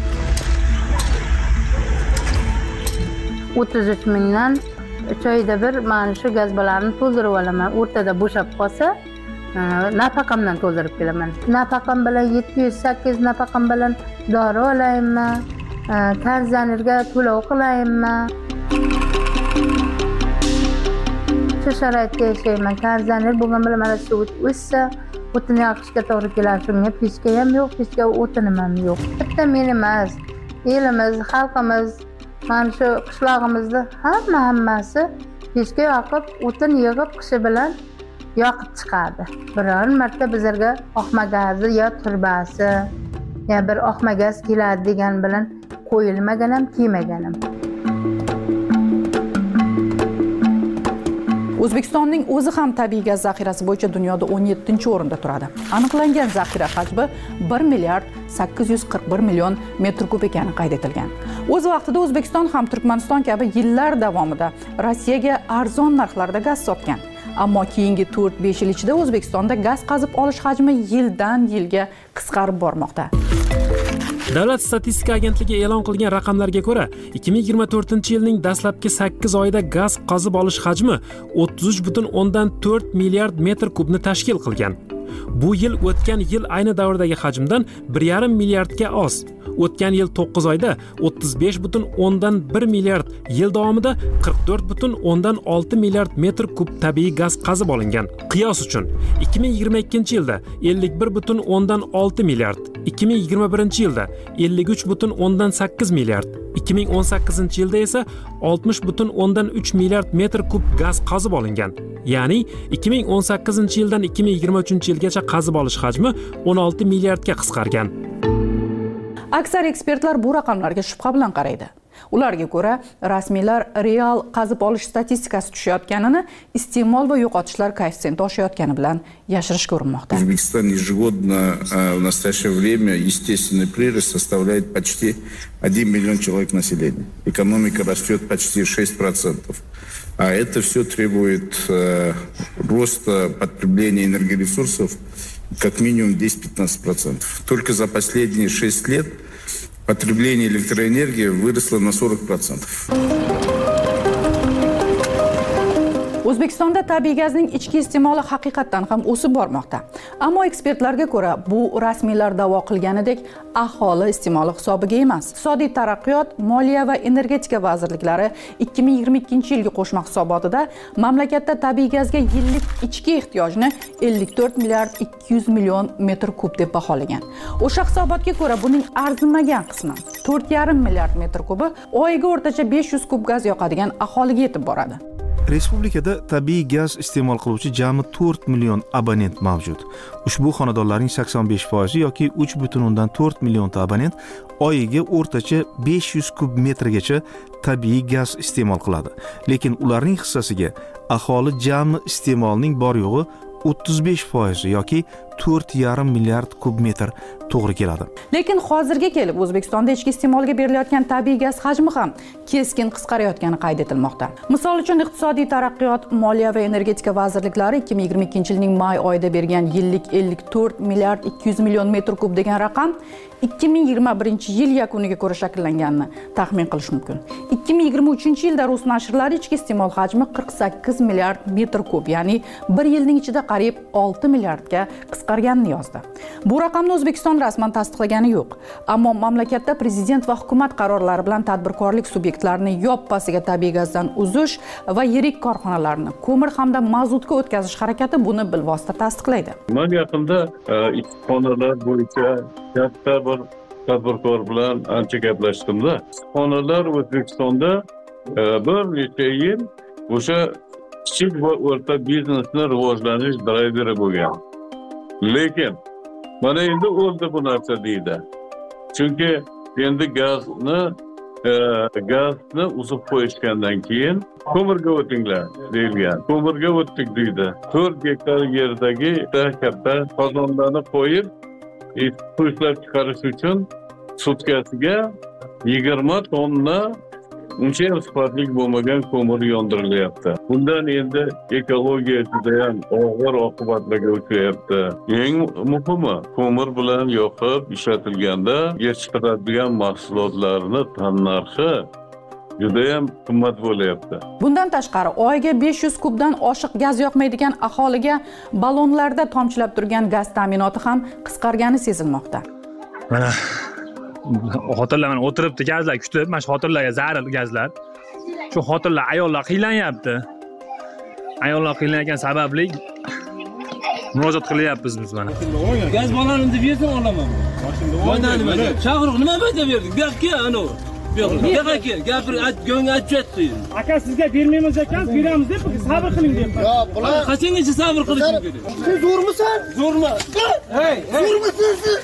Speaker 19: 33 mingdan choyda bir mana shu gazbalarni to'ldirib olaman. O'rtada bo'shab qolsa, nafaqamdan to'ldirib kelaman. Nafaqam bilan 700-800 nafaqam bilan dori olaymi, konditsionerga to'lov qilaymi? Shu sharoitda yashayman. Konditsioner bo'lgan bilan mana shu o'ssa, o'tin yoqishga to'g'ri keladi. Shunga pechka ham yo'q, pechka o'tinim ham yo'q. Bitta men emas, elimiz, xalqimiz mana shu qishlog'imizda hammasi pechka yoqib, o'tin yig'ib qishi bilan yoqib chiqadi. Biror marta bizlarga oqma gazi yo turbasi, ya bir oqma gaz keladi degan bilan qo'yilmagan ham, kelmagan ham.
Speaker 8: O'zbekistonning o'zi ham tabiiy gaz zaxirasi bo'yicha dunyoda 17-o'rinda turadi. Aniqlangan zaxira hajmi 1 milliard 841 million metr kub ekani qayd etilgan. O'z vaqtida O'zbekiston ham Turkmaniston kabi yillar davomida Rossiyaga arzon narxlarda gaz sotgan. Ammo keyingi 4-5 yil ichida O'zbekistonda gaz qazib olish hajmi yildan yilga qisqarib bormoqda.
Speaker 14: Davlat statistika agentligi e'lon qilgan raqamlarga ko'ra, 2024-yilning dastlabki 8 oyida gaz qazib olish hajmi 33,4 milliard metr kubni tashkil qilgan. Bu yil o'tgan yil ayni davrdagi hajmdan 1,5 milliardga oz. O'tgan yil 9 oyda 35,1 milliard, yil davomida 44,6 milliard metr kub tabiiy gaz qazib olingan. Qiyos uchun 2022-yilda 51,6 milliard, 2021-yilda 53,8 milliard, 2018-yilda esa 60,3 milliard metr kub gaz qazib olingan. Ya'ni 2018-yildan 2023-yilgacha qazib olish hajmi 16 milliardga qisqargan.
Speaker 8: Aksar ekspertlar bu raqamlarga shubha bilan qaraydi. Ularga ko'ra, rasmiylar real qazib olish statistikasi tushayotganini iste'mol va yo'qotishlar koeffitsiyenti oshayotgani bilan yashirishga urinmoqda.
Speaker 22: O'zbekiston ежегодно в настоящее время естественный прирост составляет почти 1 миллион человек населения. Экономика растет почти 6%. А это все требует роста потребления энергоресурсов как минимум 10-15%. Только за последние 6 лет потребление электроэнергии выросло на 40%.
Speaker 8: O'zbekistonda tabiiy gazning ichki iste'moli haqiqatan ham o'sib bormoqda. Ammo ekspertlarga ko'ra, bu rasmiylar da'vo qilganidek aholi iste'moli hisobiga emas. Iqtisodiy taraqqiyot, moliya va energetika vazirliklari 2022-yilgi qo'shma hisobotida mamlakatda tabiiy gazga yillik ichki ehtiyojni 54 milliard 200 million metr kub deb baholagan. O'sha hisobotga ko'ra, buning arzimagan qismi 4,5 milliard metr kubi oyiga o'rtacha 500 kub gaz yoqadigan aholiga yetib boradi.
Speaker 27: Respublikada tabiiy gaz iste'mol qiluvchi jami 4 million abonent mavjud. Ushbu xonadonlarning 85% yoki 3,4 millionta abonent oyiga o'rtacha 500 kub metrgacha tabiiy gaz iste'mol qiladi. Lekin ularning hissasiga aholi jami iste'molining bor yo'g'i 35% yoki 4,5 milliard kub metr to'g'ri keladi.
Speaker 8: Lekin hozirga kelib O'zbekistonda ichki iste'molga berilayotgan tabiiy gaz hajmi ham keskin qisqarayotgani qayd etilmoqda. Misol uchun Iqtisodiy taraqqiyot, Moliya va energetika vazirliklari 2022-yilning may oyida bergan yillik 54 milliard 200 million metr kub degan raqam 2021-yil yakuniga ko'ra shakllanganini taxmin qilish mumkin. 2023-yilda rus nashrlari ichki iste'mol hajmi 48 milliard metr kub, ya'ni bir yilning ichida qariyb 6 milliardga qisqarganini yozdi. Bu raqamni O'zbekiston rasman tasdiqlagani yo'q, ammo mamlakatda prezident va hukumat qarorlari bilan tadbirkorlik subyektlarini yoppasiga tabiiy gazdan uzish va yirik korxonalarni ko'mir hamda mazutga o'tkazish harakati buni bilvosita tasdiqlaydi.
Speaker 24: Men yaqinda issiqxonalar bo'yicha katta bir tadbirkor bilan ancha gaplashdim-da. Issiqxonalar O'zbekistonda bir necha yil o'sha kichik va o'rta biznesni rivojlanish drayveri bo'lgan. Lekin mana endi o'ldi bu narsa deydi. Chunki endi gazni uzib qo'yishgandan keyin ko'mirga o'tinglar deyilgan. Ko'mirga o'tdik deydi. 4 gektar yerdagi katta qozonlarni qo'yib, ishlab chiqarish uchun sutkasiga 20 tonna uncha ham sifatli bo'lmagan ko'mir yondirilyapti. Bundan endi ekologiya juda ham og'ir oqibatlarga uchrayapti. Eng muhimi, ko'mir bilan yoqib ishlatilganda yetishtiriladigan mahsulotlarning tannarxi juda ham qimmat bo'lyapti.
Speaker 8: Bundan tashqari, oyiga 500 kubdan oshiq gaz yoqmaydigan aholiga ballonlarda tomchilab turgan gaz ta'minoti ham qisqargani sezilmoqda.
Speaker 18: Mana xotinlar mana o'tiribdi, gazlar kutib, mana shu xotinlarga zarur gazlar. Shu xotinlar ayollar qiynalanyapti. Ayollar qiynalgan sababli murojaat qilyapmiz biz mana.
Speaker 17: Gaz balonini deb bersin olaman. Foydani nima? Chaqiriq nima foyda berdik? Bu yoqqa ana. Bu yoqqa gapir, go'ngga aytibdi.
Speaker 1: Aka sizga bermaymiz ekan, beramiz deb sabr qiling deb.
Speaker 17: Yo'q, bular qachongacha sabr qilishim kerak?
Speaker 1: Sen zo'rmisan? Zo'rma. Hey, zo'rmisan siz?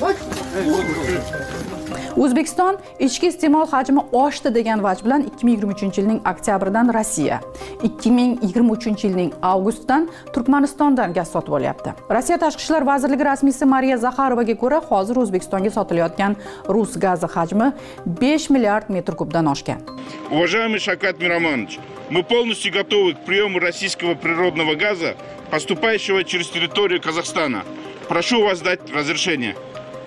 Speaker 8: O'zbekiston ichki iste'mol hajmi oshdi degan vaj bilan 2023-yilning oktyabridan Rossiya, 2023-yilning avgustidan Turkmanistondan gaz sotib olyapti. Rossiya Tashqi ishlar vazirligi rasmiysi Mariya Zaxarovaga ko'ra, hozir O'zbekistonga sotilayotgan rus gazi hajmi 5 milliard metr kubdan oshgan.
Speaker 3: Уважаемый Шавкат Миромонович, мы полностью готовы к приему российского природного газа, поступающего через территорию Казахстана. Прошу вас дать разрешение.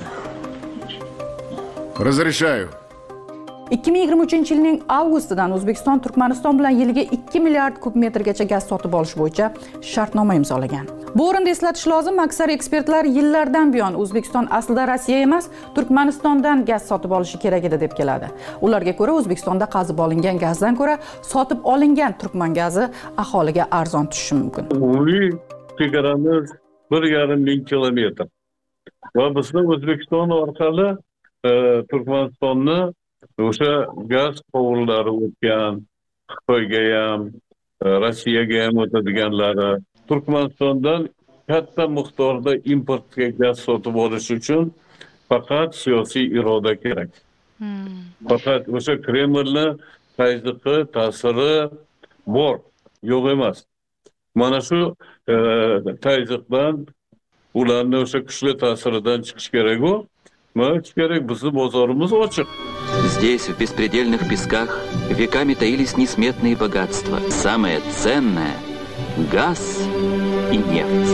Speaker 10: Разрешаю.
Speaker 8: 2023-yilning avgustidan O'zbekiston Turkmaniston bilan yiliga 2 milliard kub metrgacha gaz sotib olish bo'yicha shartnoma imzolagan. Bu o'rinda eslatish lozim, aksar ekspertlar yillardan buyon O'zbekiston aslida Rossiya emas, Turkmanistondan gaz sotib olishi kerak edi deb keladi. Ularga ko'ra O'zbekistonda qazib olingan gazdan ko'ra sotib olingan turkman gazi aholiga arzon tushishi mumkin.
Speaker 24: Umumiy chegaramiz 1,5 ming kilometr. Va bizning O'zbekiston orqali Turkmanistonni o'sha gaz quvurlari o'tgan, Xitoyga ham, Rossiyaga ham o'tadiganlari. Turkmanistondan katta miqdorda importga gaz sotib olish uchun faqat siyosiy iroda kerak. Faqat o'sha Kremlning ta'siri bor, yo'q emas. Mana shu ta'sirdan, ularning o'sha kuchli ta'siridan chiqish kerak-ku.
Speaker 4: Здесь, в беспредельных песках, веками таились несметные богатства. Самое ценное – газ и нефть.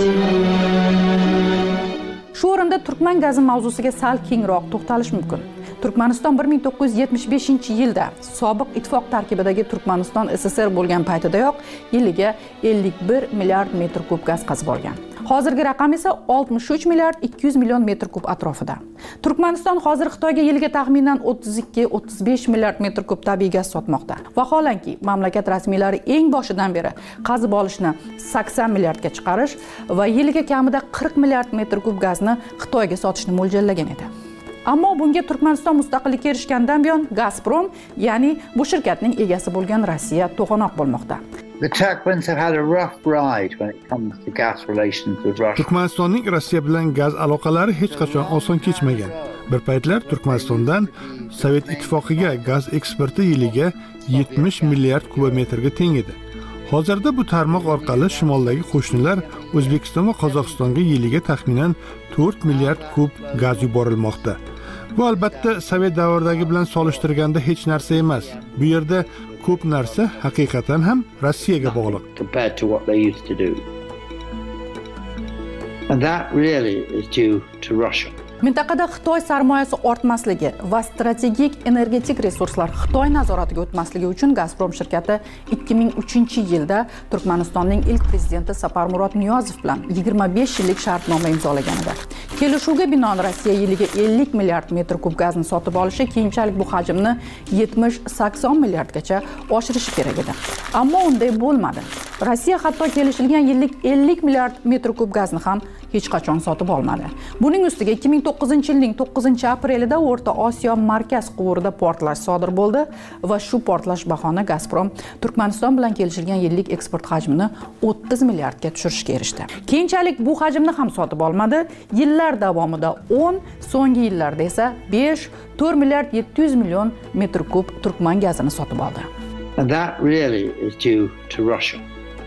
Speaker 8: Shu o'rinda turkman gazi mavzusiga sal kengroq to'xtalish mumkin. Turkmaniston 1975-yilda sobiq ittifoq tarkibidagi Turkmaniston SSR bo'lgan paytidayoq yiliga 51 milliard metr kub gaz qazib olgan. Hozirgi raqam esa 63 milliard 200 million metr kub atrofida. Turkmaniston hozir Xitoyga yiliga taxminan 32-35 milliard metr kub tabiiy gaz sotmoqda. Vaholanki, mamlakat rasmiylari eng boshidan beri qazib olishni 80 milliardga chiqarish va yiliga kamida 40 milliard metr kub gazni Xitoyga sotishni mo'ljallagan edi. Ammo bunga Turkmaniston mustaqillikka erishgandan buyon Gazprom, ya'ni bu shirkatning egasi bo'lgan Rossiya to'g'anoq bo'lmoqda.
Speaker 25: The Turkmens have had a rough ride when it comes to gas relations with Russia.
Speaker 2: Turkmanistonning Rossiya bilan gaz aloqalari hech qachon oson kechmagan. Bir paytlar Turkmanistondan Sovet ittifoqiga gaz eksporti yiliga 70 milliard kubometrga teng edi. Hozirda bu tarmoq orqali shimoldagi qo'shnilar O'zbekiston va Qozog'istonga yiliga taxminan 4 milliard kub gaz yuborilmoqda. Bu albatta Sovet davridagi bilan solishtirganda hech narsa emas. Bu yerda ko'p narsa haqiqatan ham Rossiyaga bog'liq.
Speaker 25: Compared to what they used to do. And that really is due to Russia.
Speaker 8: Mintaqada Xitoy sarmoyasi ortmasligi va strategik energetik resurslar Xitoy nazoratiga o'tmasligi uchun Gazprom shirkati 2003-yilda Turkmanistonning ilk prezidenti Saparmurod Niyozov bilan 25 yillik shartnoma imzolaganida. Kelishuvga binoan Rossiya yiliga 50 milliard metr kub gazni sotib olishi, keyinchalik bu hajmni 70-80 milliardgacha oshirishi kerak edi. Ammo unday bo'lmadi. Rossiya hatto kelishilgan yillik 50 milliard metr kub gazni ham hech qachon sotib olmadi. Buning ustiga 2009-yilning 9-aprelida O'rta Osiyo markaz quvurida portlash sodir bo'ldi va shu portlash bahona Gazprom Turkmaniston bilan kelishilgan yillik eksport hajmini 30 milliardga tushirishga erishdi. Keyinchalik bu hajmni ham sotib olmadi. Yillar davomida 10, so'nggi yillarda esa 5-4 milliard 700 million metr kub turkman gazini sotib oldi.
Speaker 25: And that really is due to Russia.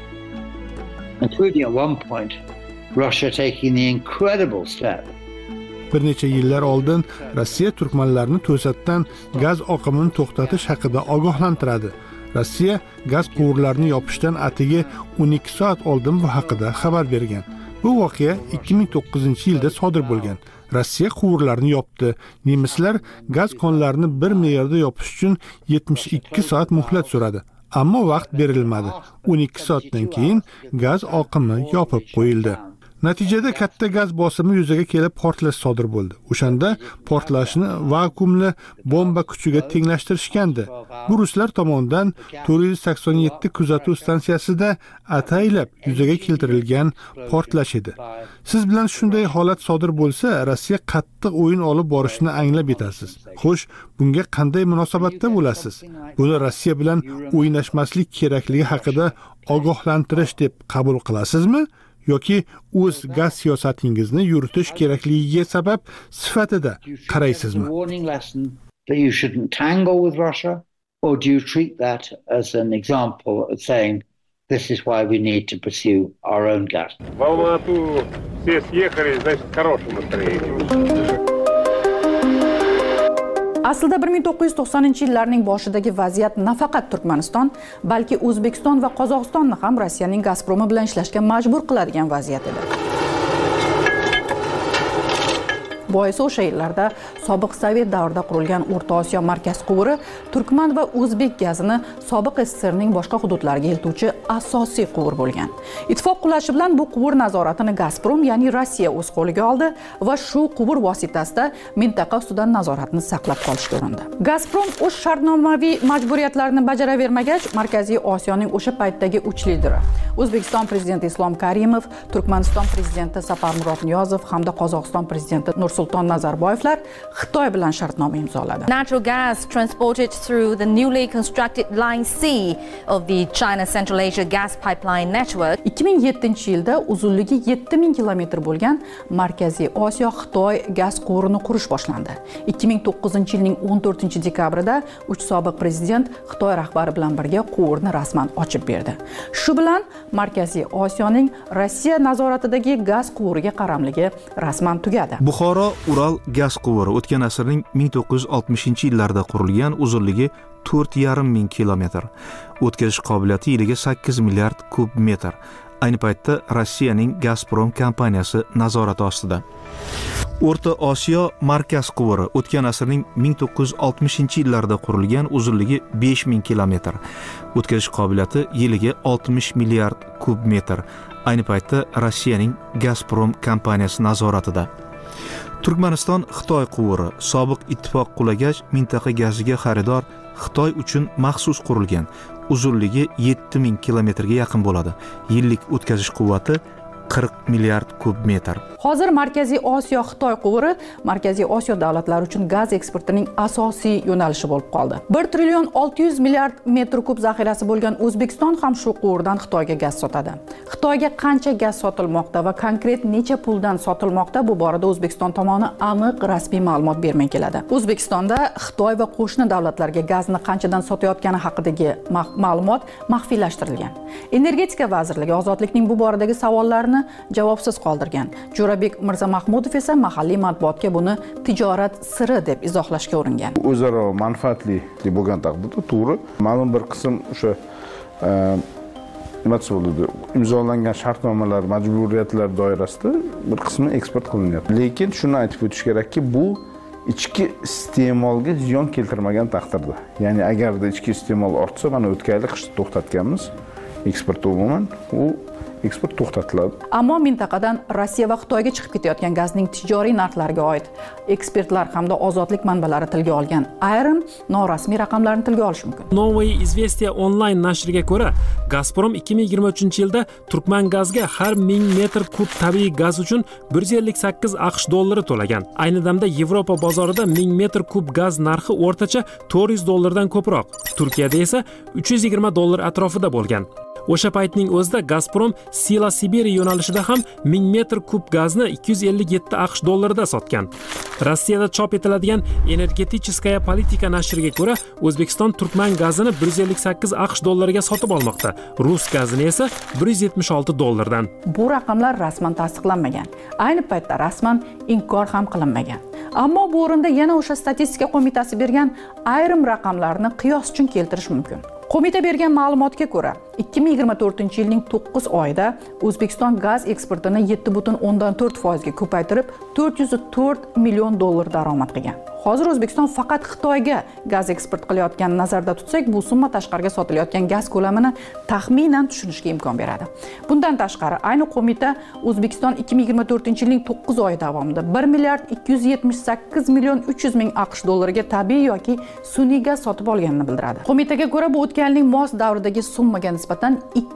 Speaker 25: Including at one point Russia taking the incredible step.
Speaker 2: Bir necha yillar oldin Rossiya turkmanlarni to'satdan gaz oqimini to'xtatish haqida ogohlantiradi. Rossiya gaz quvurlarini yopishdan atigi 12 soat oldin bu haqida xabar bergan. Bu voqea 2009-yilda sodir bo'lgan. Rossiya quvurlarini yopdi. Nemislar gaz konlarini bir me'yorda yopish uchun 72 soat muhlat so'radi. Ammo vaqt berilmadi. 12 soatdan keyin gaz oqimi yopib qo'yildi. Natijada katta gaz bosimi yuzaga kelib portlash sodir bo'ldi. O'shanda portlashni vakuumli bomba kuchiga tenglashtirishgandi. Bu ruslar tomonidan 487 kuzatuv stansiyasida ataylab yuzaga keltirilgan portlash edi. Siz bilan shunday holat sodir bo'lsa, Rossiya qattiq o'yin olib borishini anglab yetasiz. Xo'sh, bunga qanday munosabatda bo'lasiz? Buni Rossiya bilan o'ynashmaslik kerakligi haqida ogohlantirish deb qabul qilasizmi? yoki o'z gaz siyosatingizni yuritish kerakligiga sabab sifatida qaraysizmi?
Speaker 25: That you shouldn't tangle with Russia, or do you treat that as an example of saying this is why we need to pursue our own gas?
Speaker 5: В Алмату все съехали, значит, в хорошем настроении.
Speaker 8: Aslida 1990-yillarning boshidagi vaziyat nafaqat Turkmaniston, balki O'zbekiston va Qozog'istonni ham Rossiyaning Gazpromi bilan ishlashga majbur qiladigan vaziyat edi. Boisi o'sha yillarda sobiq Sovet davrida qurilgan O'rta Osiyo markaz quvuri turkman va o'zbek gazini sobiq SSRning boshqa hududlariga eltuvchi asosiy quvur bo'lgan. Ittifoq qulashi bilan bu quvur nazoratini Gazprom, ya'ni Rossiya o'z qo'liga oldi va shu quvur vositasida mintaqa ustidan nazoratni saqlab qolishga urindi. Gazprom o'z shartnomaviy majburiyatlarini bajaravermagach, Markaziy Osiyoning o'sha paytdagi uch lideri O'zbekiston prezidenti Islom Karimov, Turkmaniston prezidenti Saparmurod Niyozov hamda Qozog'iston prezidenti Nursulton Nazarboyevlar Xitoy bilan shartnoma imzoladi.
Speaker 6: Natural gas transported through the newly constructed Line C of the China Central Asia gas pipeline network.
Speaker 8: 2007-yilda uzunligi 7000 kilometr bo'lgan Markaziy Osiyo Xitoy gaz quvurini qurish boshlandi. 2009-yilning 14-dekabrida uch sobiq prezident Xitoy rahbari bilan birga quvurni rasman ochib berdi. Shu bilan Markaziy Osiyoning Rossiya nazoratidagi gaz quvuriga qaramligi rasman tugadi.
Speaker 27: Buxoro-Ural gaz quvuri o'tgan asrning 1960-yillarda qurilgan, uzunligi 4,5 ming kilometr. O'tkazish qobiliyati yiliga 8 milliard kub metr. Ayni paytda Rossiyaning Gazprom kompaniyasi nazorati ostida. O'rta Osiyo markaz quvuri o'tgan asrning 1960-yillarda qurilgan, uzunligi 5000 kilometr. O'tkazish qobiliyati yiliga 60 milliard kub metr. Ayni paytda Rossiyaning Gazprom kompaniyasi nazoratida. Turkmaniston Xitoy quvuri sobiq ittifoq qulagach, mintaqa gaziga xaridor Xitoy uchun maxsus qurilgan. Uzunligi 7000 kilometrga yaqin bo'ladi. Yillik o'tkazish quvvati 40 milliard kub metr.
Speaker 8: Hozir Markaziy Osiyo Xitoy quvuri Markaziy Osiyo davlatlari uchun gaz eksportining asosiy yo'nalishi bo'lib qoldi. 1 trillion 600 milliard metr kub zaxirasi bo'lgan O'zbekiston ham shu quvurdan Xitoyga gaz sotadi. Xitoyga qancha gaz sotilmoqda va konkret necha puldan sotilmoqda, bu borada O'zbekiston tomoni aniq rasmiy ma'lumot bermay keladi. O'zbekistonda Xitoy va qo'shni davlatlarga gazni qanchadan sotayotgani haqidagi ma'lumot maxfiylashtirilgan. Energetika vazirligi ozodlikning bu boradagi savollarni javobsiz qoldirgan. Jo'rabek Mirzamahmudov esa mahalliy matbuotga buni tijorat siri deb izohlashga uringan.
Speaker 22: O'zaro manfaatli bo'lgan taqdirda to'g'ri, ma'lum bir qism o'sha nima bo'ladi, imzolangan shartnomalar, majburiyatlar doirasida bir qismi eksport qilinyapti. Lekin shuni aytib o'tish kerakki, bu ichki iste'molga ziyon keltirmagan taqdirda. Ya'ni agarda ichki iste'mol ortsa, mana o'tgan yil qishda to'xtatganmiz, eksport umuman u eksport to'xtatiladi.
Speaker 8: Ammo mintaqadan Rossiya va Xitoyga chiqib ketayotgan gazning tijoriy narxlariga oid ekspertlar hamda ozodlik manbalari tilga olgan ayrim norasmiy raqamlarni tilga olish mumkin.
Speaker 14: Новое известия onlayn nashriga ko'ra, Gazprom 2023-yilda Turkman gazga har 1000 metr kub tabiiy gaz uchun 158 AQSh dollari to'lagan. Ayni damda Yevropa bozorida 1000 metr kub gaz narxi o'rtacha 400 dollardan ko'proq. Turkiyada esa 320 dollar atrofida bo'lgan. O'sha paytning o'zida Gazprom Sila Sibiriya yo'nalishida ham 1000 metr kub gazni 257 AQSh dollarida sotgan. Rossiyada chop etiladigan Energeticheskaya politika nashriga ko'ra, O'zbekiston Turkman gazini 158 AQSh dollariga sotib olmoqda. Rus gazini esa 176 dollardan.
Speaker 8: Bu raqamlar rasman tasdiqlanmagan. Ayni paytda rasman inkor ham qilinmagan. Ammo bu o'rinda yana o'sha statistika qo'mitasi bergan ayrim raqamlarni qiyos uchun keltirish mumkin. Qo'mita bergan ma'lumotga ko'ra, 2024-yilning 9 oyida O'zbekiston gaz eksportini 7,4% ga ko'paytirib, 404 million dollar daromad qilgan. Hozir O'zbekiston faqat Xitoyga gaz eksport qilayotganini nazarda tutsak, bu summa tashqariga sotilayotgan gaz ko'lamini taxminan tushunishga imkon beradi. Bundan tashqari, ayni qo'mita O'zbekiston 2024-yilning 9 oyi davomida 1 milliard 278 million 300 ming AQSh dollariga tabiiy yoki sun'iy gaz sotib olganini bildiradi. Qo'mitaga ko'ra, bu o'tgan yilning mos davridagi summaga nisbatan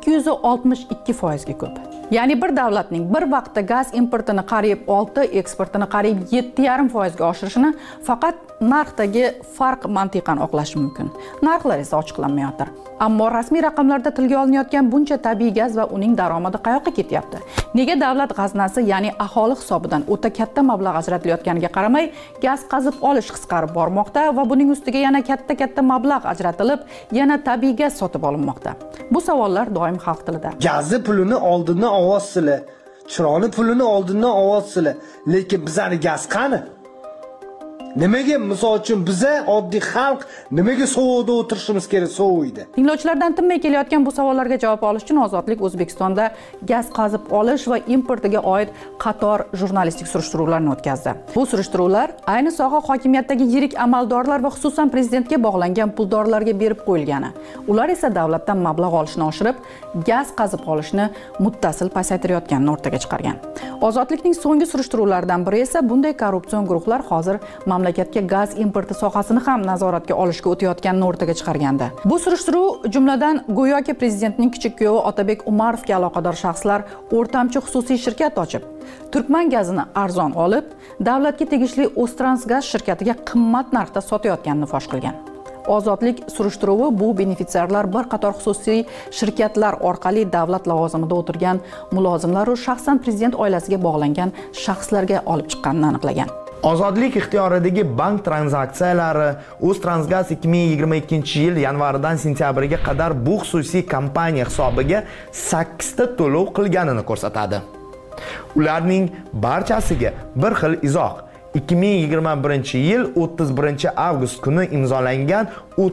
Speaker 8: 262% ga ko'p. Ya'ni bir davlatning bir vaqtda gaz importini qariyb 6, eksportini qariyb 7,5% ga oshirishini faqat narxdagi farq mantiqan oqlash mumkin. Narxlar esa ochiqlanmayotir. Ammo rasmiy raqamlarda tilga olinayotgan buncha tabiiy gaz va uning daromadi qayoqqa ketyapti? Nega davlat g'aznasi, ya'ni aholi hisobidan o'ta katta mablag' ajratilayotganiga qaramay, gaz qazib olish qisqarib bormoqda va buning ustiga yana katta mablag' ajratilib, yana tabiiy gaz sotib olinmoqda? Bu savollar doim xalq tilida.
Speaker 1: Gazi pulini oldindan ovoz-sili, chiroqni pulini oldindan ovoz-sili, lekin bizning gaz qani? Nimaga, misol uchun biza oddiy xalq nimaga sovuqda o'tirishimiz kerak, sovuqda?
Speaker 8: Tinglovchilardan tinmay kelayotgan bu savollarga javob olish uchun Ozodlik O'zbekistonda gaz qazib olish va importiga oid qator jurnalistik surishtiruvlarni o'tkazdi. Bu surishtiruvlar ayni soha hokimiyatdagi yirik amaldorlar va xususan prezidentga bog'langan puldorlarga berib qo'yilgani. Ular esa davlatdan mablag' olishni oshirib, gaz qazib olishni muttasil pasaytirayotganini o'rtaga chiqargan. Ozodlikning so'nggi surishtiruvlaridan biri esa bunday korrupsion guruhlar hozir mamlakatga gaz importi sohasini ham nazoratga olishga o'tayotganini o'rtaga chiqargandi. Bu surishtiruv jumladan go'yoki prezidentning kichik kuyovi Otabek Umarovga aloqador shaxslar o'rtamchi xususiy shirkat ochib, Turkman gazini arzon olib, davlatga tegishli O'ztransgaz shirkatiga qimmat narxda sotayotganini fosh qilgan. Ozodlik surishtiruvi bu benefitsiarlar bir qator xususiy shirkatlar orqali davlat lavozimida o'tirgan mulozimlar va shaxsan prezident oilasiga bog'langan shaxslarga olib chiqqanini aniqlagan.
Speaker 7: Ozodlik ixtiyoridagi bank tranzaksiyalari O'ztransgaz 2022-yil yanvaridan sentyabriga qadar bu xususiy kompaniya hisobiga 8 ta to'lov qilganini ko'rsatadi. Ularning barchasiga bir xil izoh 2021-yil 31-avgust kuni imzolangan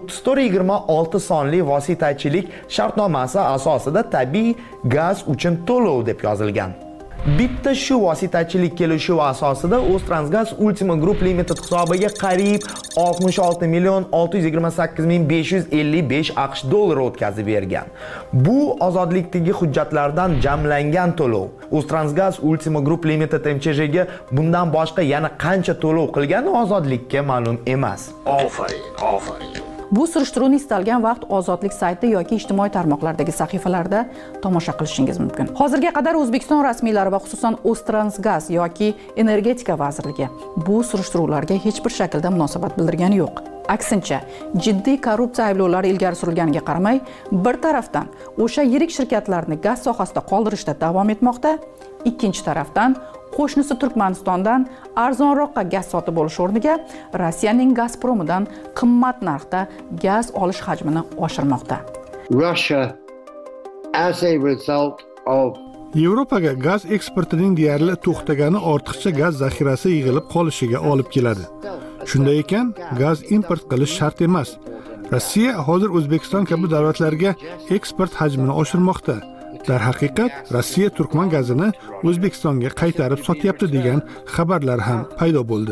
Speaker 7: 3426 sonli vositachilik shartnomasi asosida tabiiy gaz uchun to'lov deb yozilgan. Bitta shu vositachilik kelishuvi asosida O'ztransgaz Ultima Group Limited hisobiga qariyb 66 million 628 ming 555 AQSh dollari o'tkazib bergan. Bu ozodlikdagi hujjatlardan jamlangan to'lov. O'ztransgaz Ultima Group Limited MCHga bundan boshqa yana qancha to'lov qilgani ozodlikka ma'lum emas.
Speaker 8: Bu surishtiruvni istalgan vaqt Ozodlik sayti yoki ijtimoiy tarmoqlardagi sahifalarda tomosha qilishingiz mumkin. Hozirga qadar O'zbekiston rasmiylari va xususan O'ztransgaz yoki Energetika vazirligi bu surishtiruvlarga hech bir shaklda munosabat bildirgani yo'q. Aksincha, jiddiy korrupsiya ayblovlari ilgari surilganiga qaramay, bir tarafdan o'sha yirik shirkatlarni gaz sohasida qoldirishda davom etmoqda, ikkinchi tarafdan qo'shnisi Turkmanistondan arzonroqqa gaz sotib olish o'rniga Rossiyaning Gazpromidan qimmat narxda gaz olish hajmini oshirmoqda.
Speaker 25: Russia, as a result of
Speaker 2: Yevropaga gaz eksportining deyarli to'xtagani ortiqcha gaz zaxirasi yig'ilib qolishiga olib keladi. Shunday ekan, gaz import qilish shart emas. Rossiya hozir O'zbekiston kabi davlatlarga eksport hajmini oshirmoqda. Darhaqiqat, Rossiya turkman gazini O'zbekistonga qaytarib sotyapti degan xabarlar ham paydo bo'ldi.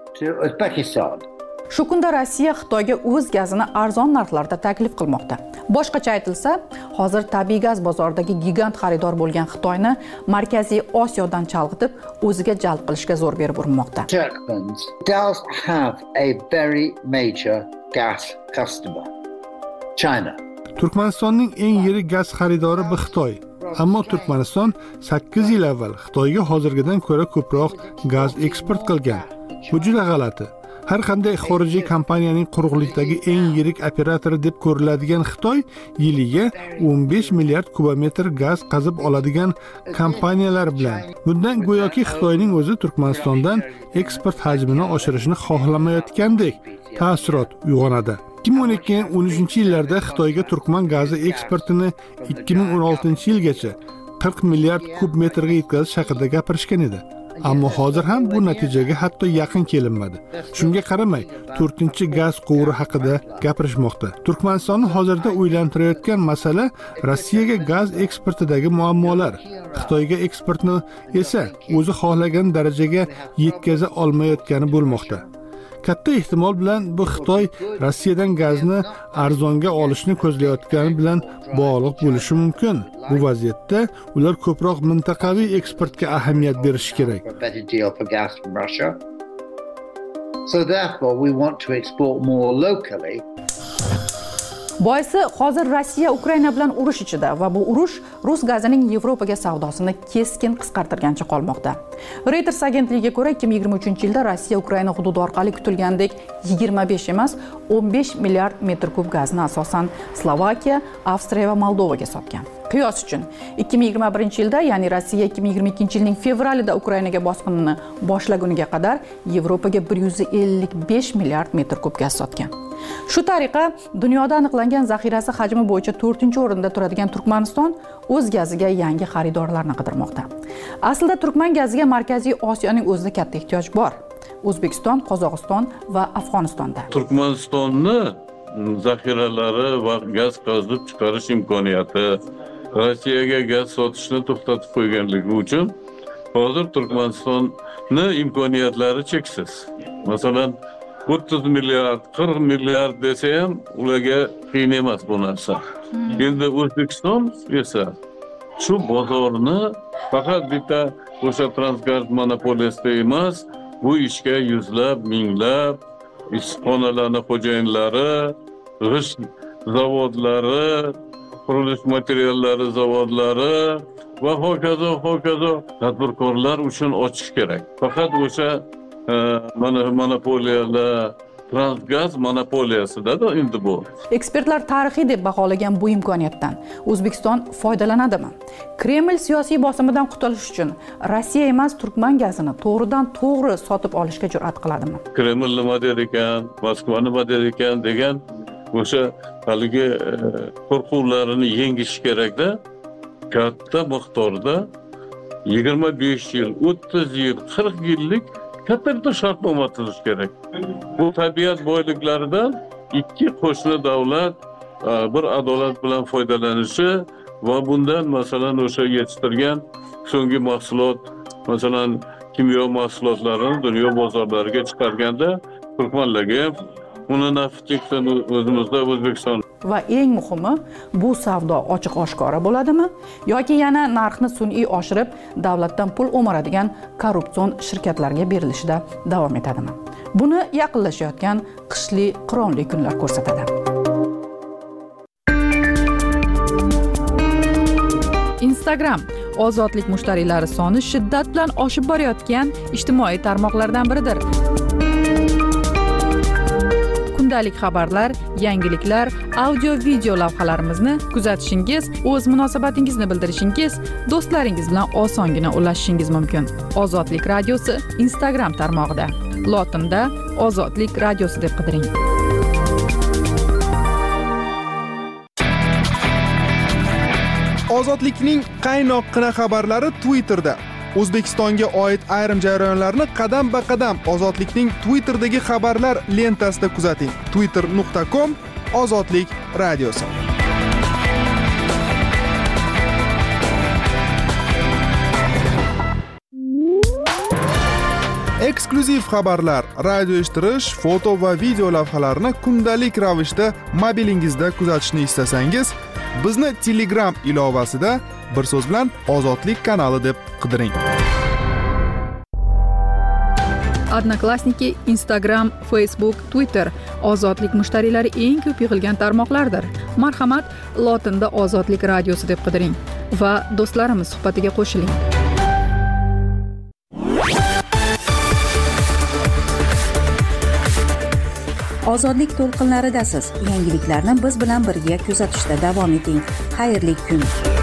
Speaker 8: Shu kunda Rossiya Xitoyga o'z gazini arzon narxlarda taklif qilmoqda. Boshqacha aytilsa, hozir tabiiy gaz bozoridagi gigant xaridor bo'lgan Xitoyni Markaziy Osiyodan chalg'itib, o'ziga jalb qilishga zo'r berib urinmoqda.
Speaker 25: Turkmens does have a very major gas customer, China.
Speaker 2: Turkmanistonning eng yirik gaz xaridori bu Xitoy. Ammo Turkmaniston 8 yil avval Xitoyga hozirgidan ko'ra ko'proq gaz eksport qilgan. Bu juda g'alati. Har qanday xorijiy kompaniyaning quruqlikdagi eng yirik operatori deb ko'riladigan Xitoy yiliga 15 milliard kubometr gaz qazib oladigan kompaniyalar bilan. Bundan go'yoki Xitoyning o'zi Turkmanistondan eksport hajmini oshirishni xohlamayotgandek taassurot uyg'onadi. 2012-13 yillarda Xitoyga turkman gazi eksportini 2016-yilgacha 40 milliard kub metrga yetkazish haqida gapirishgan edi. Ammo hozir ham bu natijaga hatto yaqin kelinmadi. Shunga qaramay, 4-gaz quvuri haqida gapirishmoqda. Turkmanistonni hozirda o'ylantirayotgan masala Rossiyaga gaz eksportidagi muammolar. Xitoyga eksportni esa o'zi xohlagan darajaga yetkaza olmayotgani bo'lmoqda. Katta ehtimol bilan bu Xitoy Rossiyadan gazni arzonga olishni ko'zlayotgani bilan bog'liq bo'lishi mumkin. Bu vaziyatda ular ko'proq mintaqaviy eksportga ahamiyat berishi kerak.
Speaker 25: So therefore we want to export more locally.
Speaker 8: Boisi hozir Rossiya Ukraina bilan urush ichida va bu urush rus gazining Yevropaga savdosini keskin qisqartirgancha qolmoqda. Reuters agentligiga ko'ra 2023-yilda Rossiya Ukraina hududi orqali kutilgandek 25 emas, 15 milliard metr kub gazni asosan Slovakiya, Avstriya va Moldovaga sotgan. Qiyos uchun 2021-yilda, ya'ni Rossiya 2022-yilning fevralida Ukrainaga bosqinini boshlaguniga qadar Yevropaga 155 milliard metr kub gaz sotgan. Shu tariqa dunyoda aniqlangan zaxirasi hajmi bo'yicha 4-o'rinda turadigan Turkmaniston o'z gaziga yangi xaridorlarni qidirmoqda. Aslida turkman gaziga Markaziy Osiyoning o'zida katta ehtiyoj bor. O'zbekiston, Qozog'iston va Afg'onistonda.
Speaker 24: Turkmanistonni zaxiralari va gaz qazib chiqarish imkoniyati Rossiyaga gaz sotishni to'xtatib qo'yganligi uchun hozir Turkmanistonni imkoniyatlari cheksiz. Masalan, 30 milliard, 40 milliard desa ham ularga qiyin emas bu narsa. Endi O'zbekiston esa shu bozorni faqat bitta o'sha Transgaz monopoliyasida emas, bu ishga yuzlab, minglab ishxonalarning xo'jayinlari, g'isht zavodlari, qurilish materiallari zavodlari va hokazo tadbirkorlar uchun ochish kerak. Faqat o'sha monopoliyalar, Transgaz monopoliyasida endi bu.
Speaker 8: Ekspertlar tarixiy deb baholagan bu imkoniyatdan O'zbekiston foydalanadimi? Kreml siyosiy bosimidan qutulish uchun Rossiya emas, turkman gazini to'g'ridan-to'g'ri sotib olishga jur'at qiladimi?
Speaker 24: Kreml nima der ekan, Moskva nima der ekan degan o'sha haligi qo'rquvlarini yengish kerakda, katta miqdorda 25 yil, 30 yil, 40 yillik katta shartnoma tuzish kerak. Bu tabiat boyliklaridan ikki qo'shni davlat bir adolat bilan foydalanishi va bundan masalan o'sha yetishtirgan so'nggi mahsulot, masalan kimyo mahsulotlarini dunyo bozorlariga chiqarganda turkmanlarga ham uni nafi cheksin o'zimizda O'zbekiston
Speaker 8: Va eng muhimi, bu savdo ochiq oshkora bo'ladimi yoki yana narxni sun'iy oshirib, davlatdan pul o'maradigan korrupsion shirkatlarga berilishida davom etadimi? Buni yaqinlashayotgan qishli qironli kunlar ko'rsatadi. Instagram ozodlik mushtariylari soni shiddat bilan oshib borayotgan ijtimoiy tarmoqlardan biridir. Kundalik xabarlar, yangiliklar, audio-video lavhalarimizni kuzatishingiz, o'z munosabatingizni bildirishingiz, do'stlaringiz bilan osongina ulashishingiz mumkin. Ozodlik radiosi Instagram tarmog'ida. Lotinda Ozodlik radiosi deb qidiring.
Speaker 9: Ozodlikning qaynoqqina xabarlari Twitterda. O'zbekistonga oid ayrim jarayonlarni qadam-ba-qadam Ozodlikning Twitterdagi xabarlar lentasida kuzating. twitter.com Ozodlik radiosi. Eksklyuziv xabarlar, radio eshittirish, foto va video lavhalarni kundalik ravishda mobilingizda kuzatishni istasangiz, bizni Telegram ilovasida bir so'z bilan Ozodlik kanali deb qidiring.
Speaker 8: Odnoklassniki, Instagram, Facebook, Twitter ozodlik mushtariylari eng ko'p yig'ilgan tarmoqlardir. Marhamat, lotinda Ozodlik radiosi deb qidiring va do'stlarimiz suhbatiga qo'shiling.
Speaker 11: Ozodlik to'lqinlaridasiz. Yangiliklarni biz bilan birga kuzatishda davom eting. Xayrli kun.